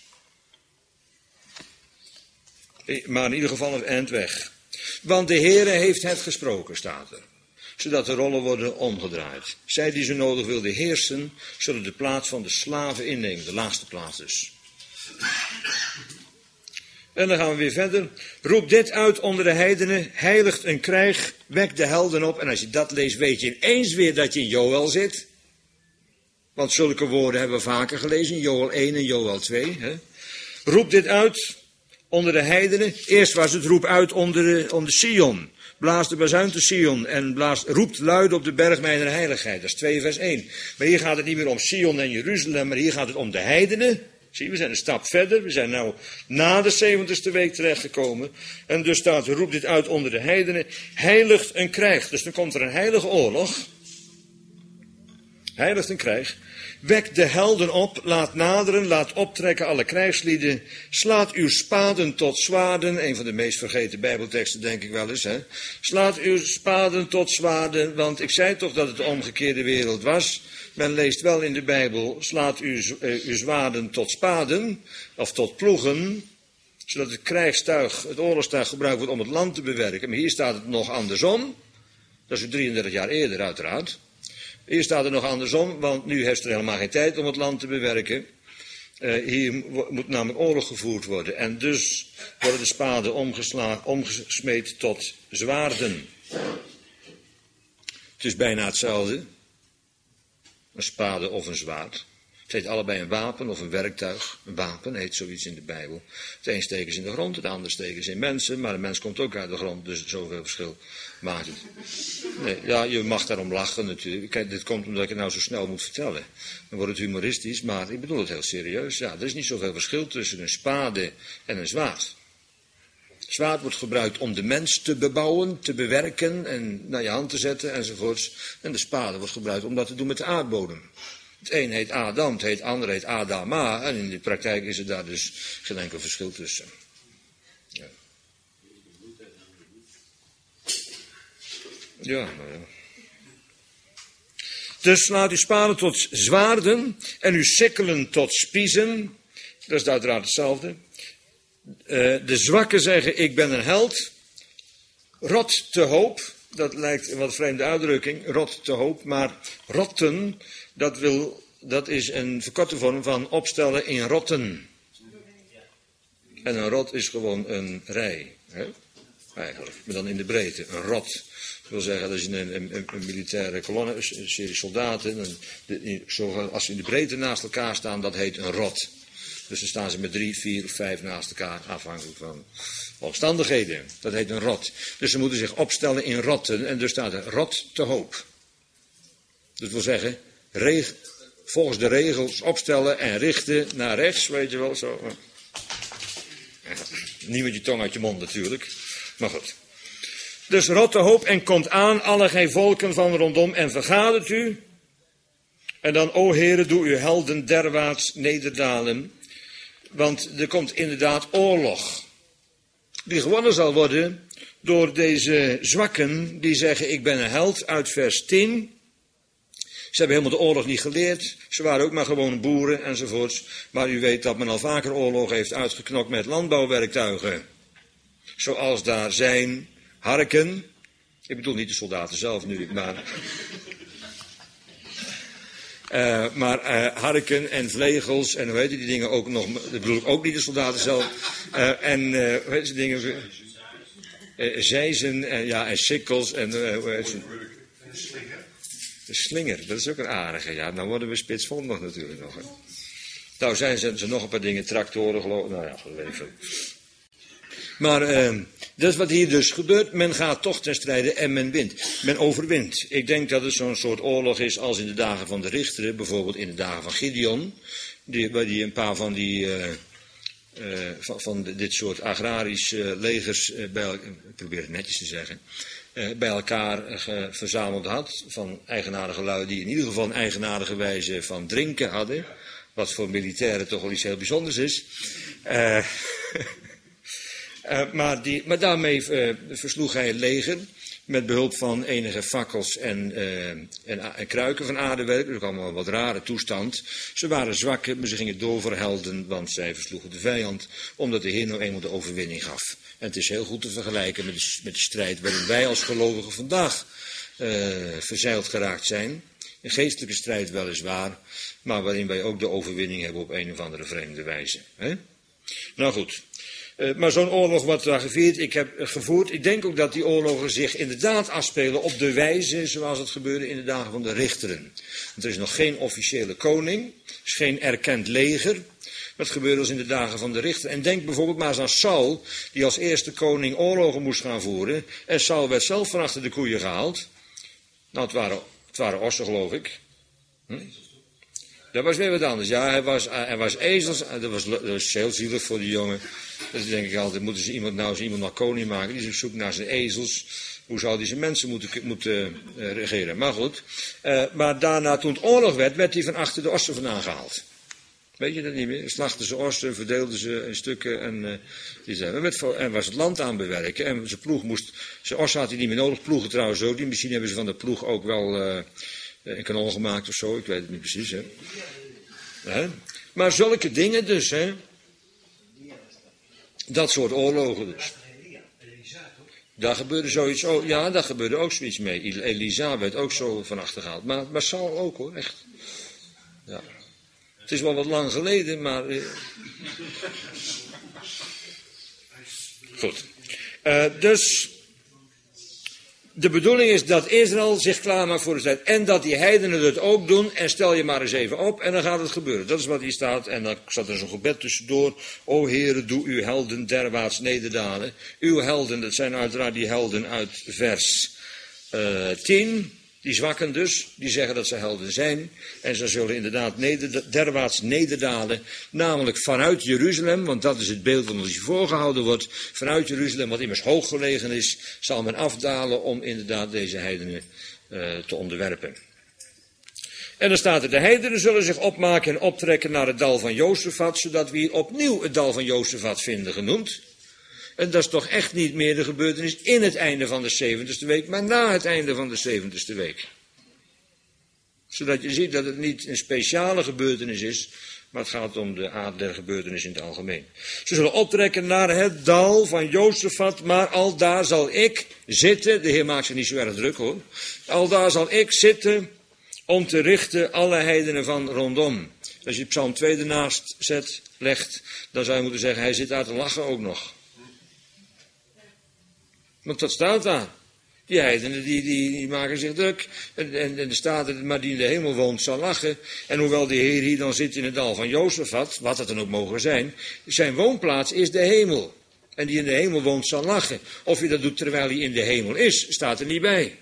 Maar in ieder geval een eind weg. Want de Heere heeft het gesproken, staat er. Zodat de rollen worden omgedraaid. Zij die zo nodig wilden heersen, zullen de plaats van de slaven innemen. De laagste plaats dus. En dan gaan we weer verder. Roep dit uit onder de heidenen, heiligt een krijg, wek de helden op. En als je dat leest, weet je ineens weer dat je in Joël zit. Want zulke woorden hebben we vaker gelezen, in Joël één en Joël twee. Hè? Roep dit uit onder de heidenen. Eerst was het roep uit onder, de, onder Sion. Blaas de bazuin te Sion en blaast, roept luid op de berg mijner heiligheid. Dat is twee vers één. Maar hier gaat het niet meer om Sion en Jeruzalem, maar hier gaat het om de heidenen. Zie, we zijn een stap verder. We zijn nou na de zeventigste week terechtgekomen. En dus staat, roep dit uit onder de heidenen. Heiligt een krijg. Dus dan komt er een heilige oorlog. Heiligt een krijg. Wek de helden op, laat naderen, laat optrekken alle krijgslieden. Slaat uw spaden tot zwaarden. Een van de meest vergeten bijbelteksten denk ik wel eens. Hè? Slaat uw spaden tot zwaarden, want ik zei toch dat het de omgekeerde wereld was. Men leest wel in de Bijbel, slaat uw, uh, uw zwaarden tot spaden, of tot ploegen, zodat het krijgstuig, het oorlogstuig gebruikt wordt om het land te bewerken. Maar hier staat het nog andersom. Dat is drieëndertig jaar eerder uiteraard. Hier staat het nog andersom, want nu heeft er helemaal geen tijd om het land te bewerken. Uh, hier moet namelijk oorlog gevoerd worden. En dus worden de spaden omgeslagen, omgesmeed tot zwaarden. Het is bijna hetzelfde. Een spade of een zwaard. Het heet allebei een wapen of een werktuig. Een wapen heet zoiets in de Bijbel. Het een steken ze in de grond, het ander steken ze in mensen. Maar de mens komt ook uit de grond, dus zoveel verschil maakt het. Nee, ja, je mag daarom lachen natuurlijk. Kijk, dit komt omdat ik het nou zo snel moet vertellen. Dan wordt het humoristisch, maar ik bedoel het heel serieus. Ja, er is niet zoveel verschil tussen een spade en een zwaard. Zwaard wordt gebruikt om de mens te bebouwen, te bewerken en naar je hand te zetten enzovoorts. En de spade wordt gebruikt om dat te doen met de aardbodem. Het een heet Adam, het heet ander heet Adama. En in de praktijk is er daar dus geen enkel verschil tussen. Ja, ja maar ja. Dus slaat uw spaden tot zwaarden en uw sikkelen tot spiezen. Dat is uiteraard hetzelfde. Uh, de zwakken zeggen, ik ben een held. Rot te hoop, dat lijkt een wat vreemde uitdrukking, rot te hoop, maar rotten, dat, wil, dat is een verkorte vorm van opstellen in rotten. En een rot is gewoon een rij, hè? Eigenlijk, maar dan in de breedte, een rot. Dat wil zeggen, dat is een, een, een, een militaire kolonne, een serie soldaten, en de, zo, als ze in de breedte naast elkaar staan, dat heet een rot. Dus dan staan ze met drie, vier of vijf naast elkaar, afhankelijk van omstandigheden. Dat heet een rot. Dus ze moeten zich opstellen in rotten. En dus staat er rot te hoop. Dat wil zeggen, reg, volgens de regels opstellen en richten naar rechts, weet je wel zo. Niet met je tong uit je mond natuurlijk, maar goed. Dus rot te hoop en komt aan, alle gij volken van rondom, en vergadert u. En dan, o Heere, doe uw helden derwaarts nederdalen. Want er komt inderdaad oorlog. Die gewonnen zal worden door deze zwakken die zeggen, ik ben een held, uit vers tien. Ze hebben helemaal de oorlog niet geleerd. Ze waren ook maar gewoon boeren enzovoorts. Maar u weet dat men al vaker oorlog heeft uitgeknokt met landbouwwerktuigen. Zoals daar zijn harken. Ik bedoel niet de soldaten zelf nu, maar... Uh, maar uh, harken en vlegels en hoe heet die dingen ook nog, dat bedoel ik ook niet de soldaten zelf. Uh, en uh, hoe heet die dingen, uh, zeizen en, ja, en sikkels en uh, hoe heet ze? Een slinger. De slinger, dat is ook een aardige, ja, dan worden we spitsvondig natuurlijk nog. Hè. Nou zijn ze, ze nog een paar dingen, tractoren geloof ik, nou ja, dat weet ik veel. Maar uh, dat is wat hier dus gebeurt. Men gaat toch ten strijde en men wint. Men overwint. Ik denk dat het zo'n soort oorlog is als in de dagen van de richteren. Bijvoorbeeld in de dagen van Gideon. Die, waar die een paar van die... Uh, Uh, van, van de, dit soort agrarische uh, legers, uh, bij, ik probeer het netjes te zeggen, uh, bij elkaar uh, verzameld had. Van eigenaardige lui die in ieder geval een eigenaardige wijze van drinken hadden. Wat voor militairen toch wel iets heel bijzonders is. Uh, uh, maar, die, maar daarmee uh, versloeg hij het leger. Met behulp van enige fakkels en, uh, en, en kruiken van aardewerk. Dat is ook allemaal een wat rare toestand. Ze waren zwakke, maar ze gingen door voor helden, want zij versloegen de vijand. Omdat de Heer nou eenmaal de overwinning gaf. En het is heel goed te vergelijken met de, met de strijd waarin wij als gelovigen vandaag uh, verzeild geraakt zijn. Een geestelijke strijd weliswaar, maar waarin wij ook de overwinning hebben op een of andere vreemde wijze. Hè? Nou goed. Uh, maar zo'n oorlog wordt daar gevierd, ik heb uh, gevoerd. Ik denk ook dat die oorlogen zich inderdaad afspelen op de wijze zoals het gebeurde in de dagen van de richteren. Want er is nog geen officiële koning, er is geen erkend leger. Dat gebeurde als in de dagen van de richteren. En denk bijvoorbeeld maar eens aan Saul, die als eerste koning oorlogen moest gaan voeren. En Saul werd zelf van achter de koeien gehaald. Nou, het waren, het waren ossen, geloof ik. Hm? Dat was weer wat anders. Ja, hij was, hij was ezels. Dat was, dat was heel zielig voor die jongen. Dus denk ik altijd, moeten ze iemand nou eens iemand naar koning maken? Die is op zoek naar zijn ezels. Hoe zou die zijn mensen moeten, moeten uh, regeren? Maar goed. Uh, maar daarna, toen het oorlog werd, werd hij van achter de ossen vandaan gehaald. Weet je dat niet meer? Slachten ze ossen, verdeelden ze in stukken en, uh, die zijn, met, en was het land aan bewerken. En zijn ploeg moest, zijn ossen had hij niet meer nodig, ploegen trouwens ook. Die misschien hebben ze van de ploeg ook wel uh, een kanon gemaakt of zo, ik weet het niet precies. Hè? Hè? Maar zulke dingen dus, hè. Dat soort oorlogen dus. Daar gebeurde zoiets ook, ja, daar gebeurde ook zoiets mee. Elisa werd ook zo van achtergehaald. Maar, maar Saul ook hoor, echt. Ja. Het is wel wat lang geleden, maar... Uh... Goed. Uh, dus... De bedoeling is dat Israël zich klaarmaakt voor de strijd. En dat die heidenen het ook doen. En stel je maar eens even op en dan gaat het gebeuren. Dat is wat hier staat. En dan zat er zo'n gebed tussendoor. O Heere, doe uw helden derwaarts nederdalen. Uw helden, dat zijn uiteraard die helden uit vers uh, tien. Die zwakken dus, die zeggen dat ze helden zijn. En ze zullen inderdaad neder, derwaarts nederdalen. Namelijk vanuit Jeruzalem, want dat is het beeld dat ons hier voorgehouden wordt. Vanuit Jeruzalem, wat immers hoog gelegen is, zal men afdalen om inderdaad deze heidenen uh, te onderwerpen. En dan staat er, de heidenen zullen zich opmaken en optrekken naar het dal van Jozefat, zodat we hier opnieuw het dal van Jozefat vinden genoemd. En dat is toch echt niet meer de gebeurtenis in het einde van de zeventigste week, maar na het einde van de zeventigste week. Zodat je ziet dat het niet een speciale gebeurtenis is, maar het gaat om de aard der gebeurtenis in het algemeen. Ze zullen optrekken naar het dal van Jozefat, maar al daar zal ik zitten, de Heer maakt zich niet zo erg druk hoor, al daar zal ik zitten om te richten alle heidenen van rondom. Als je Psalm twee ernaast zet, legt, dan zou je moeten zeggen, hij zit daar te lachen ook nog. Want dat staat daar. Die heidenen die, die, die maken zich druk. En, en, en er staat er, maar die in de hemel woont zal lachen. En hoewel de Heer hier dan zit in het dal van Jozefat, wat het dan ook mogen zijn, zijn woonplaats is de hemel. En die in de hemel woont zal lachen. Of hij dat doet terwijl hij in de hemel is, staat er niet bij.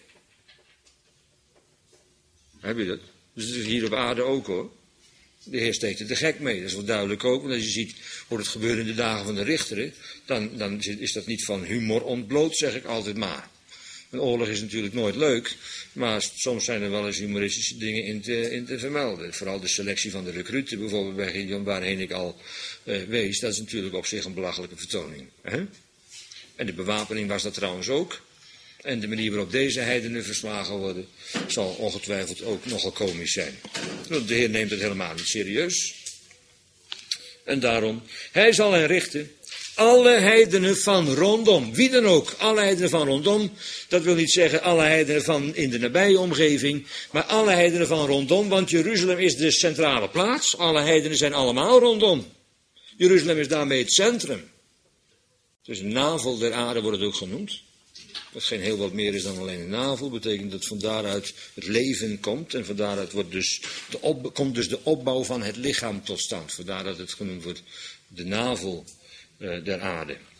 Heb je dat? Dus dat is hier op aarde ook hoor. De Heer steekt er te gek mee, dat is wel duidelijk ook. Want als je ziet hoe het gebeurt in de dagen van de richteren, dan, dan is dat niet van humor ontbloot, zeg ik altijd maar. Een oorlog is natuurlijk nooit leuk, maar soms zijn er wel eens humoristische dingen in te, in te vermelden. Vooral de selectie van de recruten, bijvoorbeeld bij Gideon, waarheen ik al uh, wees, dat is natuurlijk op zich een belachelijke vertoning. Hè? En de bewapening was dat trouwens ook. En de manier waarop deze heidenen verslagen worden, zal ongetwijfeld ook nogal komisch zijn. De Heer neemt het helemaal niet serieus. En daarom, hij zal hen richten, alle heidenen van rondom, wie dan ook, alle heidenen van rondom, dat wil niet zeggen alle heidenen van in de nabije omgeving, maar alle heidenen van rondom, want Jeruzalem is de centrale plaats, alle heidenen zijn allemaal rondom. Jeruzalem is daarmee het centrum. Dus een navel der aarde wordt het ook genoemd. Dat geen heel wat meer is dan alleen een navel, betekent dat van daaruit het leven komt. En van daaruit wordt dus de op, komt dus de opbouw van het lichaam tot stand. Vandaar dat het genoemd wordt de navel uh, der aarde.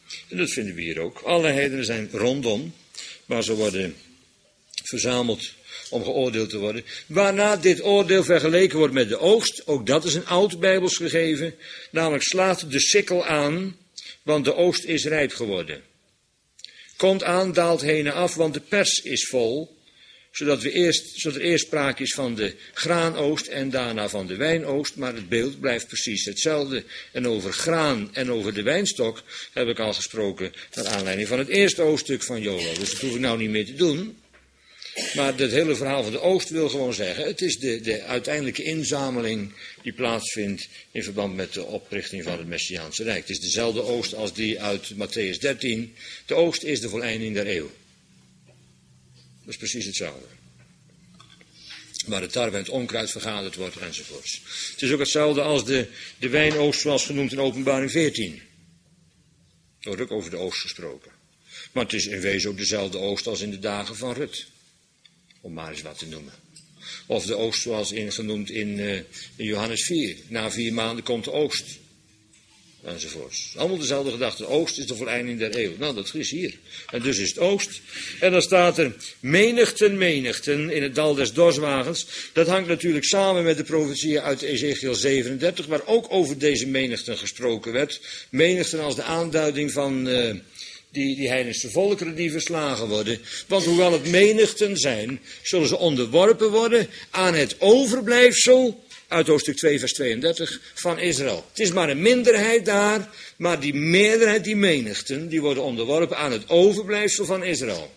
En dat vinden we hier ook. Alle heidenen zijn rondom, maar ze worden verzameld om geoordeeld te worden. Waarna dit oordeel vergeleken wordt met de oogst. Ook dat is een oud Bijbels gegeven. Namelijk slaat de sikkel aan, want de oogst is rijp geworden. Komt aan, daalt heen af, want de pers is vol. Zodat, we eerst, zodat er eerst sprake is van de graanoogst en daarna van de wijnoogst. Maar het beeld blijft precies hetzelfde. En over graan en over de wijnstok heb ik al gesproken naar aanleiding van het eerste hoofdstuk van Joël. Dus dat hoef ik nou niet meer te doen. Maar het hele verhaal van de oogst wil gewoon zeggen, het is de, de uiteindelijke inzameling die plaatsvindt in verband met de oprichting van het Messiaanse Rijk. Het is dezelfde oogst als die uit Matthäus dertien. De oogst is de voleinding der eeuw. Dat is precies hetzelfde. Waar het tarwe en het onkruid vergaderd wordt enzovoorts. Het is ook hetzelfde als de, de wijnoogst zoals genoemd in Openbaring veertien. Er wordt ook over de oogst gesproken. Maar het is in wezen ook dezelfde oogst als in de dagen van Rut. Om maar eens wat te noemen. Of de oogst zoals in, genoemd in, uh, in Johannes vier. Na vier maanden komt de oogst. Enzovoorts. Allemaal dezelfde gedachte. De oogst is de voleinding der eeuw. Nou, dat is hier. En dus is het oogst. En dan staat er menigten, menigten in het dal des dorswagens. Dat hangt natuurlijk samen met de profetieën uit Ezekiel zevenendertig. Waar ook over deze menigten gesproken werd. Menigten als de aanduiding van Uh, Die, die heidense volkeren die verslagen worden. Want hoewel het menigten zijn, zullen ze onderworpen worden aan het overblijfsel uit hoofdstuk twee vers tweeëndertig van Israël. Het is maar een minderheid daar, maar die meerderheid, die menigten, die worden onderworpen aan het overblijfsel van Israël.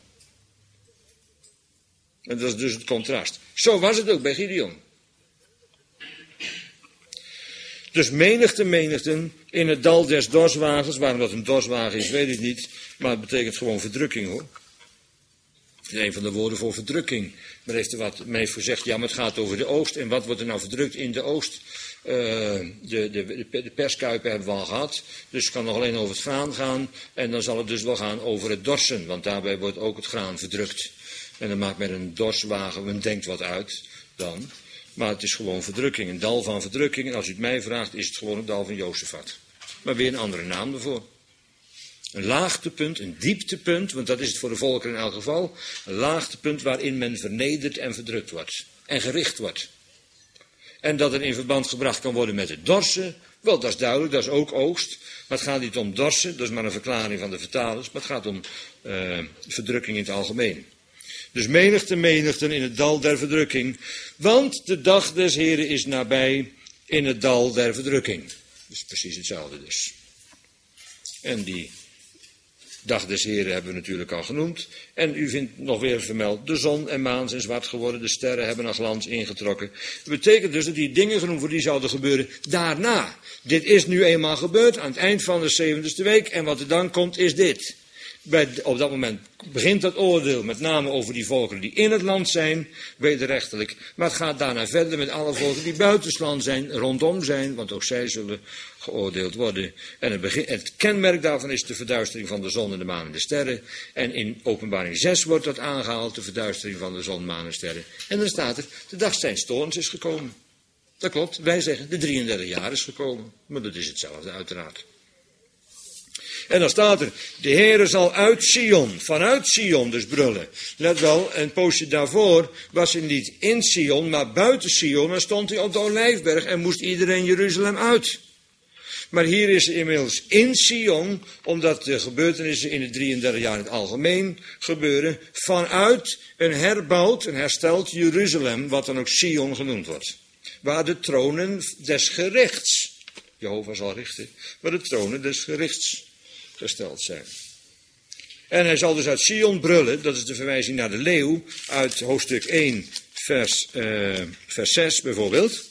En dat is dus het contrast. Zo was het ook bij Gideon. Dus menigten, menigten in het dal des dorswagens. Waarom dat een dorswagen is, weet ik niet. Maar het betekent gewoon verdrukking, hoor. Het is een van de woorden voor verdrukking. Men heeft er wat, men heeft gezegd, ja, maar het gaat over de oogst. En wat wordt er nou verdrukt in de oogst? Uh, de, de, de perskuipen hebben we al gehad. Dus het kan nog alleen over het graan gaan. En dan zal het dus wel gaan over het dorsen. Want daarbij wordt ook het graan verdrukt. En dan maakt men een dorswagen, men denkt wat uit dan. Maar het is gewoon verdrukking, een dal van verdrukking. En als u het mij vraagt, is het gewoon het dal van Jozefat. Maar weer een andere naam ervoor. Een laagtepunt, een dieptepunt, want dat is het voor de volkeren in elk geval. Een laagtepunt waarin men vernederd en verdrukt wordt. En gericht wordt. En dat er in verband gebracht kan worden met het dorsen. Wel, dat is duidelijk, dat is ook oogst. Maar het gaat niet om dorsen, dat is maar een verklaring van de vertalers. Maar het gaat om uh, verdrukking in het algemeen. Dus menigte, menigten in het dal der verdrukking. Want de dag des Heren is nabij in het dal der verdrukking. Dus precies hetzelfde dus. En die dag des Heren hebben we natuurlijk al genoemd. En u vindt nog weer vermeld, de zon en maan zijn zwart geworden, de sterren hebben een glans ingetrokken. Dat betekent dus dat die dingen genoemd worden, die zouden gebeuren daarna. Dit is nu eenmaal gebeurd aan het eind van de zeventigste week. En wat er dan komt is dit. Bij, op dat moment begint dat oordeel met name over die volkeren die in het land zijn, wederrechtelijk. Maar het gaat daarna verder met alle volkeren die buitensland zijn, rondom zijn, want ook zij zullen geoordeeld worden. En het, begin, het kenmerk daarvan is de verduistering van de zon en de maan en de sterren. En in Openbaring zes wordt dat aangehaald, de verduistering van de zon, maan en sterren. En dan staat er, de dag zijns toorns is gekomen. Dat klopt, wij zeggen, de drieëndertig jaar is gekomen. Maar dat is hetzelfde uiteraard. En dan staat er, de Heere zal uit Sion, vanuit Sion dus brullen. Let wel, een poosje daarvoor was hij niet in Sion, maar buiten Sion. En stond hij op de Olijfberg en moest iedereen Jeruzalem uit. Maar hier is hij inmiddels in Sion, omdat de gebeurtenissen in het drieëndertig jaar in het algemeen gebeuren. Vanuit een herbouwd, een hersteld Jeruzalem, wat dan ook Sion genoemd wordt. Waar de tronen des gerichts, Jehovah zal richten, waar de tronen des gerichts gesteld zijn. En hij zal dus uit Sion brullen, dat is de verwijzing naar de leeuw, uit hoofdstuk één, vers, uh, vers zes bijvoorbeeld.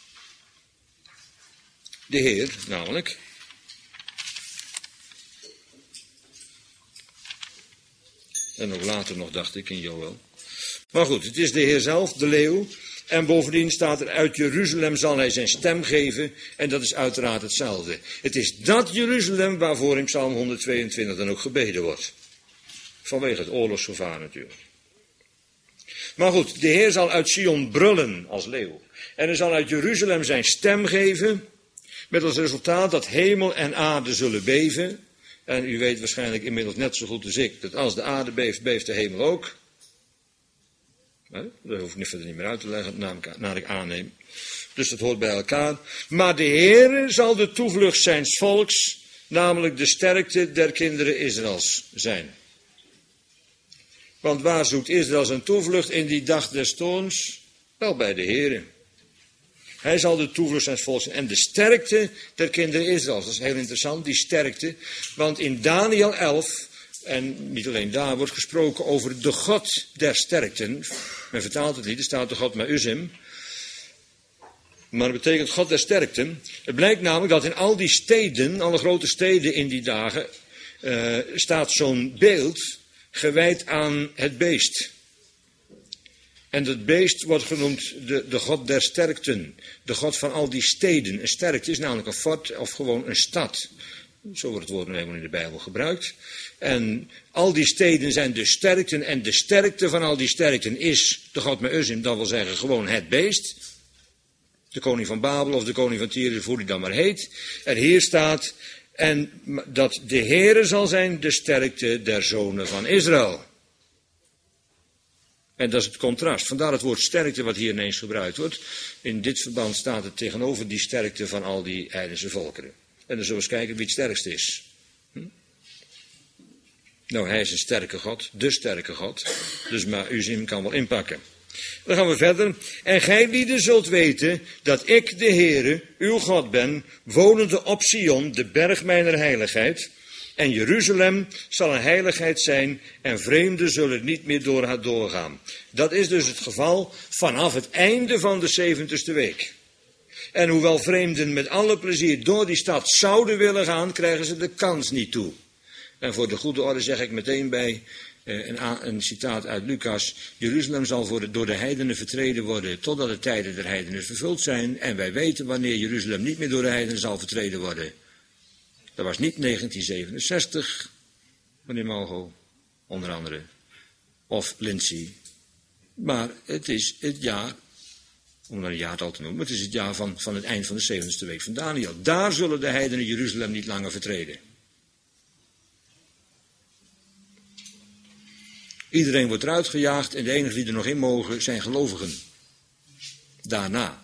De Heer, namelijk. En ook later nog, dacht ik, in Joël. Maar goed, het is de Heer zelf, de leeuw. En bovendien staat er, uit Jeruzalem zal hij zijn stem geven. En dat is uiteraard hetzelfde. Het is dat Jeruzalem waarvoor in Psalm honderdtweeëntwintig dan ook gebeden wordt. Vanwege het oorlogsgevaar natuurlijk. Maar goed, de Heer zal uit Sion brullen als leeuw. En hij zal uit Jeruzalem zijn stem geven. Met als resultaat dat hemel en aarde zullen beven. En u weet waarschijnlijk inmiddels net zo goed als ik, dat als de aarde beeft, beeft de hemel ook. Dat hoef ik niet verder niet meer uit te leggen, naar ik aanneem. Dus dat hoort bij elkaar. Maar de Heere zal de toevlucht zijns volks, namelijk de sterkte der kinderen Israëls, zijn. Want waar zoekt Israël zijn toevlucht in die dag des toorns? Wel bij de Heere. Hij zal de toevlucht zijns volks zijn. En de sterkte der kinderen Israëls. Dat is heel interessant, die sterkte. Want in Daniel elf, en niet alleen daar, wordt gesproken over de God der sterkten. Men vertaalt het niet, er staat de God met Uzim. Maar het betekent God der sterkten. Het blijkt namelijk dat in al die steden, alle grote steden in die dagen, uh, staat zo'n beeld gewijd aan het beest. En dat beest wordt genoemd de, de God der sterkten. De God van al die steden. Een sterkte is namelijk een fort of gewoon een stad. Zo wordt het woord nu eenmaal in de Bijbel gebruikt. En al die steden zijn de sterkten. En de sterkte van al die sterkten is de God met Uzim. Dat wil zeggen gewoon het beest. De koning van Babel of de koning van Tyrus, hoe die dan maar heet. En hier staat, en dat de Heere zal zijn de sterkte der zonen van Israël. En dat is het contrast. Vandaar het woord sterkte wat hier ineens gebruikt wordt. In dit verband staat het tegenover die sterkte van al die heidense volkeren. En dan zullen we eens kijken wie het sterkst is. Hm? Nou, hij is een sterke God, de sterke God. Dus maar Uzim kan wel inpakken. Dan gaan we verder. En gij lieden zult weten dat ik de Heere, uw God ben, wonende op Sion, de berg mijner heiligheid. En Jeruzalem zal een heiligheid zijn en vreemden zullen niet meer door haar doorgaan. Dat is dus het geval vanaf het einde van de zeventigste week. En hoewel vreemden met alle plezier door die stad zouden willen gaan, krijgen ze de kans niet toe. En voor de goede orde zeg ik meteen bij eh, een, een citaat uit Lucas. Jeruzalem zal voor de, door de heidenen vertreden worden totdat de tijden der heidenen vervuld zijn. En wij weten wanneer Jeruzalem niet meer door de heidenen zal vertreden worden. Dat was niet negentien zevenenzestig, meneer Malgo, onder andere, of Lindsay. Maar het is het jaar, om dan een jaartal te noemen, het is het jaar van, van het eind van de zeventigste week van Daniel. Daar zullen de heidenen Jeruzalem niet langer vertreden. Iedereen wordt eruit gejaagd en de enigen die er nog in mogen zijn gelovigen. Daarna.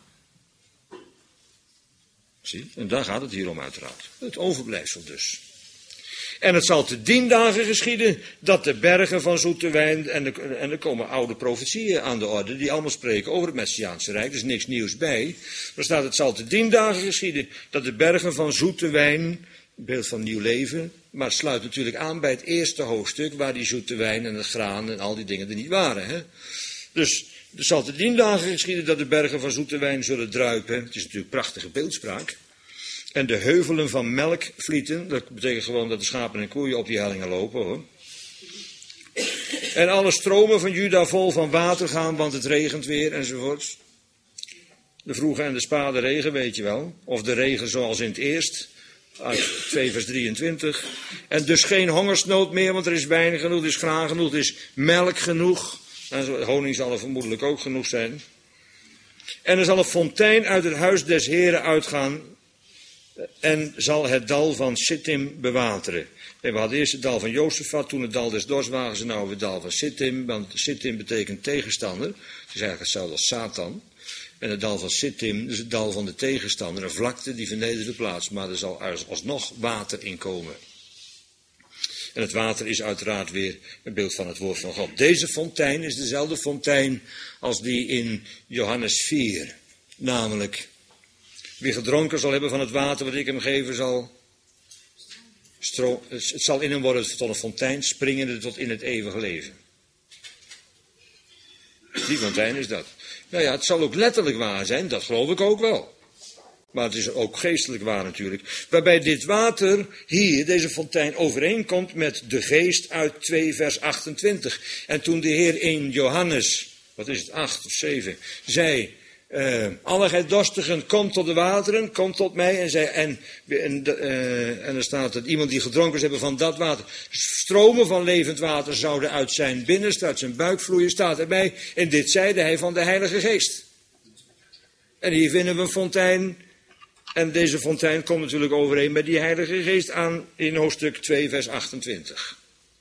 Zie, en daar gaat het hier om uiteraard. Het overblijfsel dus. En het zal te dien dagen geschieden dat de bergen van zoete wijn, en, de, en er komen oude profetieën aan de orde, die allemaal spreken over het Messiaanse Rijk, er is niks nieuws bij. Er staat, het zal te dien dagen geschieden dat de bergen van zoete wijn, beeld van nieuw leven, maar het sluit natuurlijk aan bij het eerste hoofdstuk, waar die zoete wijn en het graan en al die dingen er niet waren. Hè? Dus er zal te dien dagen geschieden dat de bergen van zoete wijn zullen druipen. Het is natuurlijk prachtige beeldspraak. En de heuvelen van melk vlieten. Dat betekent gewoon dat de schapen en koeien op die hellingen lopen, hoor. En alle stromen van Juda vol van water gaan, want het regent weer enzovoorts. De vroege en de spade regen, weet je wel. Of de regen zoals in het eerst. Uit twee vers drieëntwintig. En dus geen hongersnood meer, want er is wijn genoeg, er is graan genoeg, er is melk genoeg. En honing zal er vermoedelijk ook genoeg zijn. En er zal een fontein uit het huis des Heren uitgaan. En zal het dal van Sittim bewateren. En we hadden eerst het dal van Jozefat, toen het dal des Dorswagens en nou het dal van Sittim. Want Sittim betekent tegenstander. Het is eigenlijk hetzelfde als Satan. En het dal van Sittim, dus het dal van de tegenstander. Een vlakte die vernederde plaats, maar er zal alsnog water in komen. En het water is uiteraard weer een beeld van het woord van God. Deze fontein is dezelfde fontein als die in Johannes vier. Namelijk, wie gedronken zal hebben van het water wat ik hem geven zal, stro- het zal in hem worden tot een fontein, springende tot in het eeuwige leven. Die fontein is dat. Nou ja, het zal ook letterlijk waar zijn, dat geloof ik ook wel. Maar het is ook geestelijk waar natuurlijk. Waarbij dit water hier, deze fontein, overeenkomt met de geest uit twee vers achtentwintig. En toen de Heer in Johannes, wat is het, acht of zeven, zei, uh, alle gij dorstigen, kom tot de wateren, kom tot mij. En, zei, en, en, uh, en er staat dat iemand die gedronken is hebben van dat water, stromen van levend water zouden uit zijn binnenste, uit zijn buik vloeien, staat erbij. En dit zeide hij van de Heilige Geest. En hier vinden we een fontein En deze fontein komt natuurlijk overeen met die Heilige Geest aan in hoofdstuk twee, vers achtentwintig.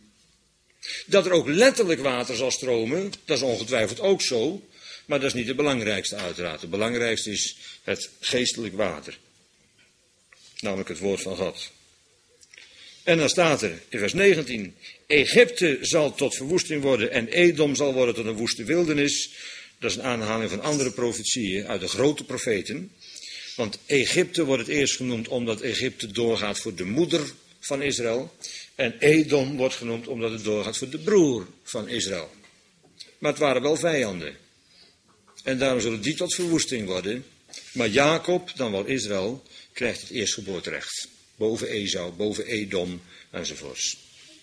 Dat er ook letterlijk water zal stromen, dat is ongetwijfeld ook zo. Maar dat is niet het belangrijkste uiteraard. Het belangrijkste is het geestelijk water. Namelijk het woord van God. En dan staat er in vers negentien. Egypte zal tot verwoesting worden en Edom zal worden tot een woeste wildernis. Dat is een aanhaling van andere profetieën uit de grote profeten. Want Egypte wordt het eerst genoemd omdat Egypte doorgaat voor de moeder van Israël. En Edom wordt genoemd omdat het doorgaat voor de broer van Israël. Maar het waren wel vijanden. En daarom zullen die tot verwoesting worden. Maar Jacob, dan wel Israël, krijgt het eerstgeboorterecht. Boven Esau, boven Edom enzovoorts.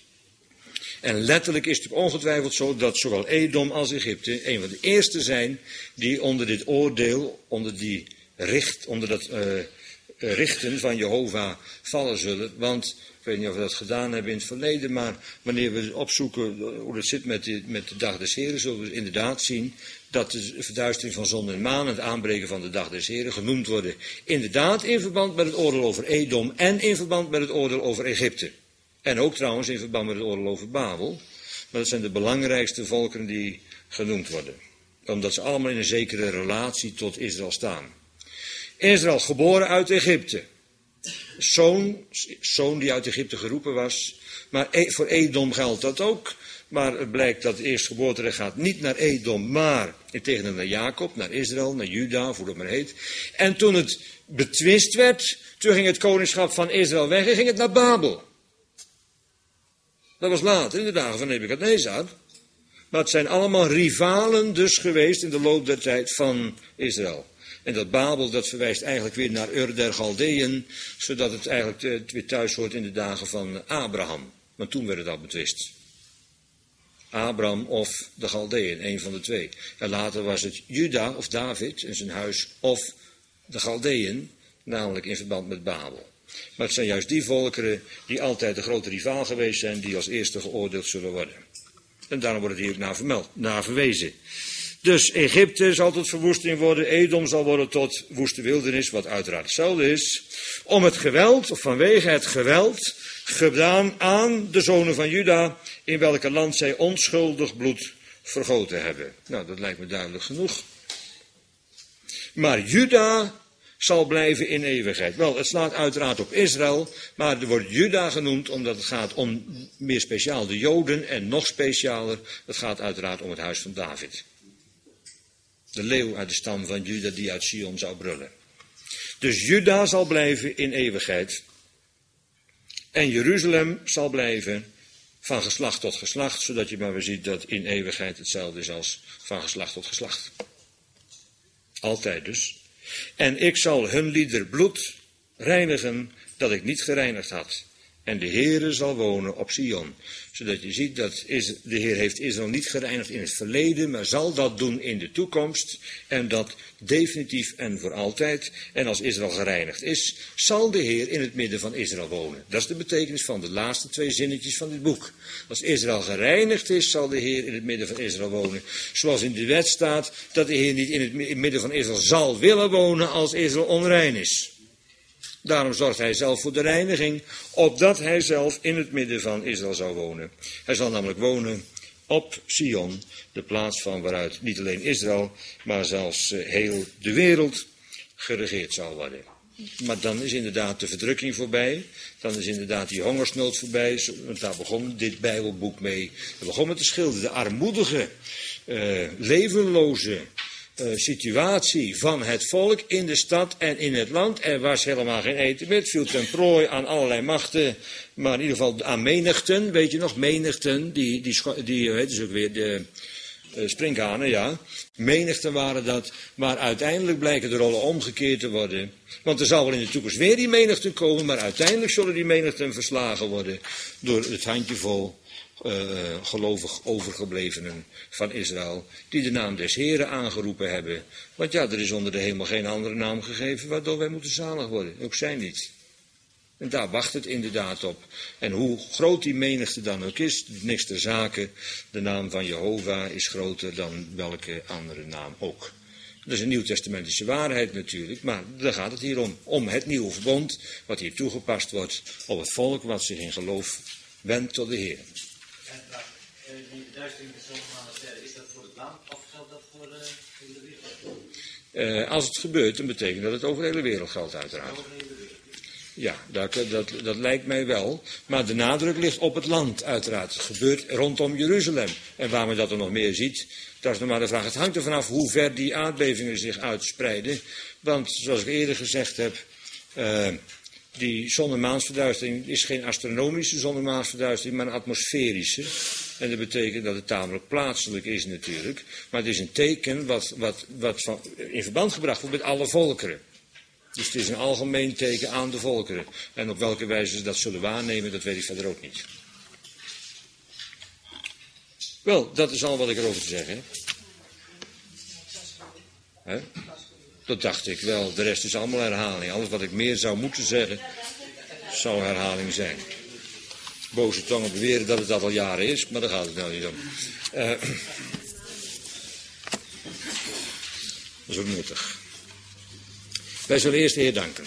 En letterlijk is het ongetwijfeld zo dat zowel Edom als Egypte een van de eerste zijn die onder dit oordeel, onder die richt, onder dat uh, richten van Jehovah vallen zullen. Want ik weet niet of we dat gedaan hebben in het verleden, maar wanneer we opzoeken hoe het zit met de, met de dag des Heren, zullen we inderdaad zien dat de verduistering van zon en maan en het aanbreken van de dag des Heren genoemd worden. Inderdaad in verband met het oordeel over Edom en in verband met het oordeel over Egypte. En ook trouwens in verband met het oordeel over Babel. Maar dat zijn de belangrijkste volkeren die genoemd worden. Omdat ze allemaal in een zekere relatie tot Israël staan. Israël geboren uit Egypte. Zoon, zoon die uit Egypte geroepen was. Maar voor Edom geldt dat ook. Maar het blijkt dat het eerstgeboorterecht gaat niet naar Edom, maar in tegendeel naar Jacob, naar Israël, naar Juda, hoe dat maar heet. En toen het betwist werd, toen ging het koningschap van Israël weg en ging het naar Babel. Dat was later, in de dagen van Nebukadnezar. Maar het zijn allemaal rivalen dus geweest in de loop der tijd van Israël. En dat Babel, dat verwijst eigenlijk weer naar Ur der Galdeën, zodat het eigenlijk weer thuis hoort in de dagen van Abraham. Maar toen werd het al betwist. Abraham of de Galdeën, een van de twee. En later was het Juda of David en zijn huis of de Galdeën, namelijk in verband met Babel. Maar het zijn juist die volkeren die altijd de grote rivaal geweest zijn, die als eerste geoordeeld zullen worden. En daarom wordt het hier ook naar vermeld, naar verwezen. Dus Egypte zal tot verwoesting worden, Edom zal worden tot woeste wildernis, wat uiteraard hetzelfde is. Om het geweld, of vanwege het geweld, gedaan aan de zonen van Juda, in welke land zij onschuldig bloed vergoten hebben. Nou, dat lijkt me duidelijk genoeg. Maar Juda zal blijven in eeuwigheid. Wel, het slaat uiteraard op Israël, maar er wordt Juda genoemd omdat het gaat om meer speciaal de Joden en nog specialer, het gaat uiteraard om het huis van David. De leeuw uit de stam van Juda die uit Sion zou brullen. Dus Juda zal blijven in eeuwigheid. En Jeruzalem zal blijven van geslacht tot geslacht, zodat je maar weer ziet dat in eeuwigheid hetzelfde is als van geslacht tot geslacht. Altijd dus. En ik zal hun lieder bloed reinigen dat ik niet gereinigd had. En de Heere zal wonen op Sion. Zodat je ziet dat de Heer heeft Israël niet gereinigd in het verleden, maar zal dat doen in de toekomst. En dat definitief en voor altijd. En als Israël gereinigd is, zal de Heer in het midden van Israël wonen. Dat is de betekenis van de laatste twee zinnetjes van dit boek. Als Israël gereinigd is, zal de Heer in het midden van Israël wonen. Zoals in de wet staat dat de Heer niet in het midden van Israël zal willen wonen als Israël onrein is. Daarom zorgt hij zelf voor de reiniging, opdat hij zelf in het midden van Israël zou wonen. Hij zal namelijk wonen op Sion, de plaats van waaruit niet alleen Israël, maar zelfs heel de wereld geregeerd zal worden. Maar dan is inderdaad de verdrukking voorbij, dan is inderdaad die hongersnood voorbij, want daar begon dit Bijbelboek mee. Het begon met te schilderen, de armoedige, uh, levenloze Uh, situatie van het volk in de stad en in het land. Er was helemaal geen eten meer. Het viel ten prooi aan allerlei machten. Maar in ieder geval aan menigten. Weet je nog, menigten. Die, die, die weet je ook weer, de uh, sprinkhanen, ja. Menigten waren dat. Maar uiteindelijk blijken de rollen omgekeerd te worden. Want er zal wel in de toekomst weer die menigten komen. Maar uiteindelijk zullen die menigten verslagen worden door het handjevol Uh, gelovig overgeblevenen van Israël, die de naam des Heren aangeroepen hebben. Want ja, er is onder de hemel geen andere naam gegeven waardoor wij moeten zalig worden. Ook zij niet. En daar wacht het inderdaad op. En hoe groot die menigte dan ook is, niks ter zake. De naam van Jehovah is groter dan welke andere naam ook. Dat is een nieuwtestamentische waarheid natuurlijk, maar daar gaat het hier om. Om het nieuwe verbond, wat hier toegepast wordt op het volk wat zich in geloof wendt tot de Heer. En vraag, uh, die duizend personen aan de sterren, is dat voor het land of geldt dat voor de hele wereld? Uh, als het gebeurt, dan betekent dat het over de hele wereld geldt uiteraard. Over de hele wereld. Ja, dat, dat, dat lijkt mij wel. Maar de nadruk ligt op het land, uiteraard. Het gebeurt rondom Jeruzalem. En waar men dat er nog meer ziet, dat is nog maar de vraag. Het hangt er vanaf hoe ver die aardbevingen zich uitspreiden. Want, zoals ik eerder gezegd heb, uh, die zon- en maansverduistering is geen astronomische zon- en maansverduistering, maar een atmosferische. En dat betekent dat het tamelijk plaatselijk is natuurlijk. Maar het is een teken wat, wat, wat van, in verband gebracht wordt met alle volkeren. Dus het is een algemeen teken aan de volkeren. En op welke wijze ze dat zullen waarnemen, dat weet ik verder ook niet. Wel, dat is al wat ik erover te zeggen heb. He? Dat dacht ik wel. De rest is allemaal herhaling. Alles wat ik meer zou moeten zeggen, zou herhaling zijn. Boze tongen beweren dat het dat al jaren is, maar daar gaat het nou niet om. Uh, dat is ook nuttig. Wij zullen eerst de Heer danken.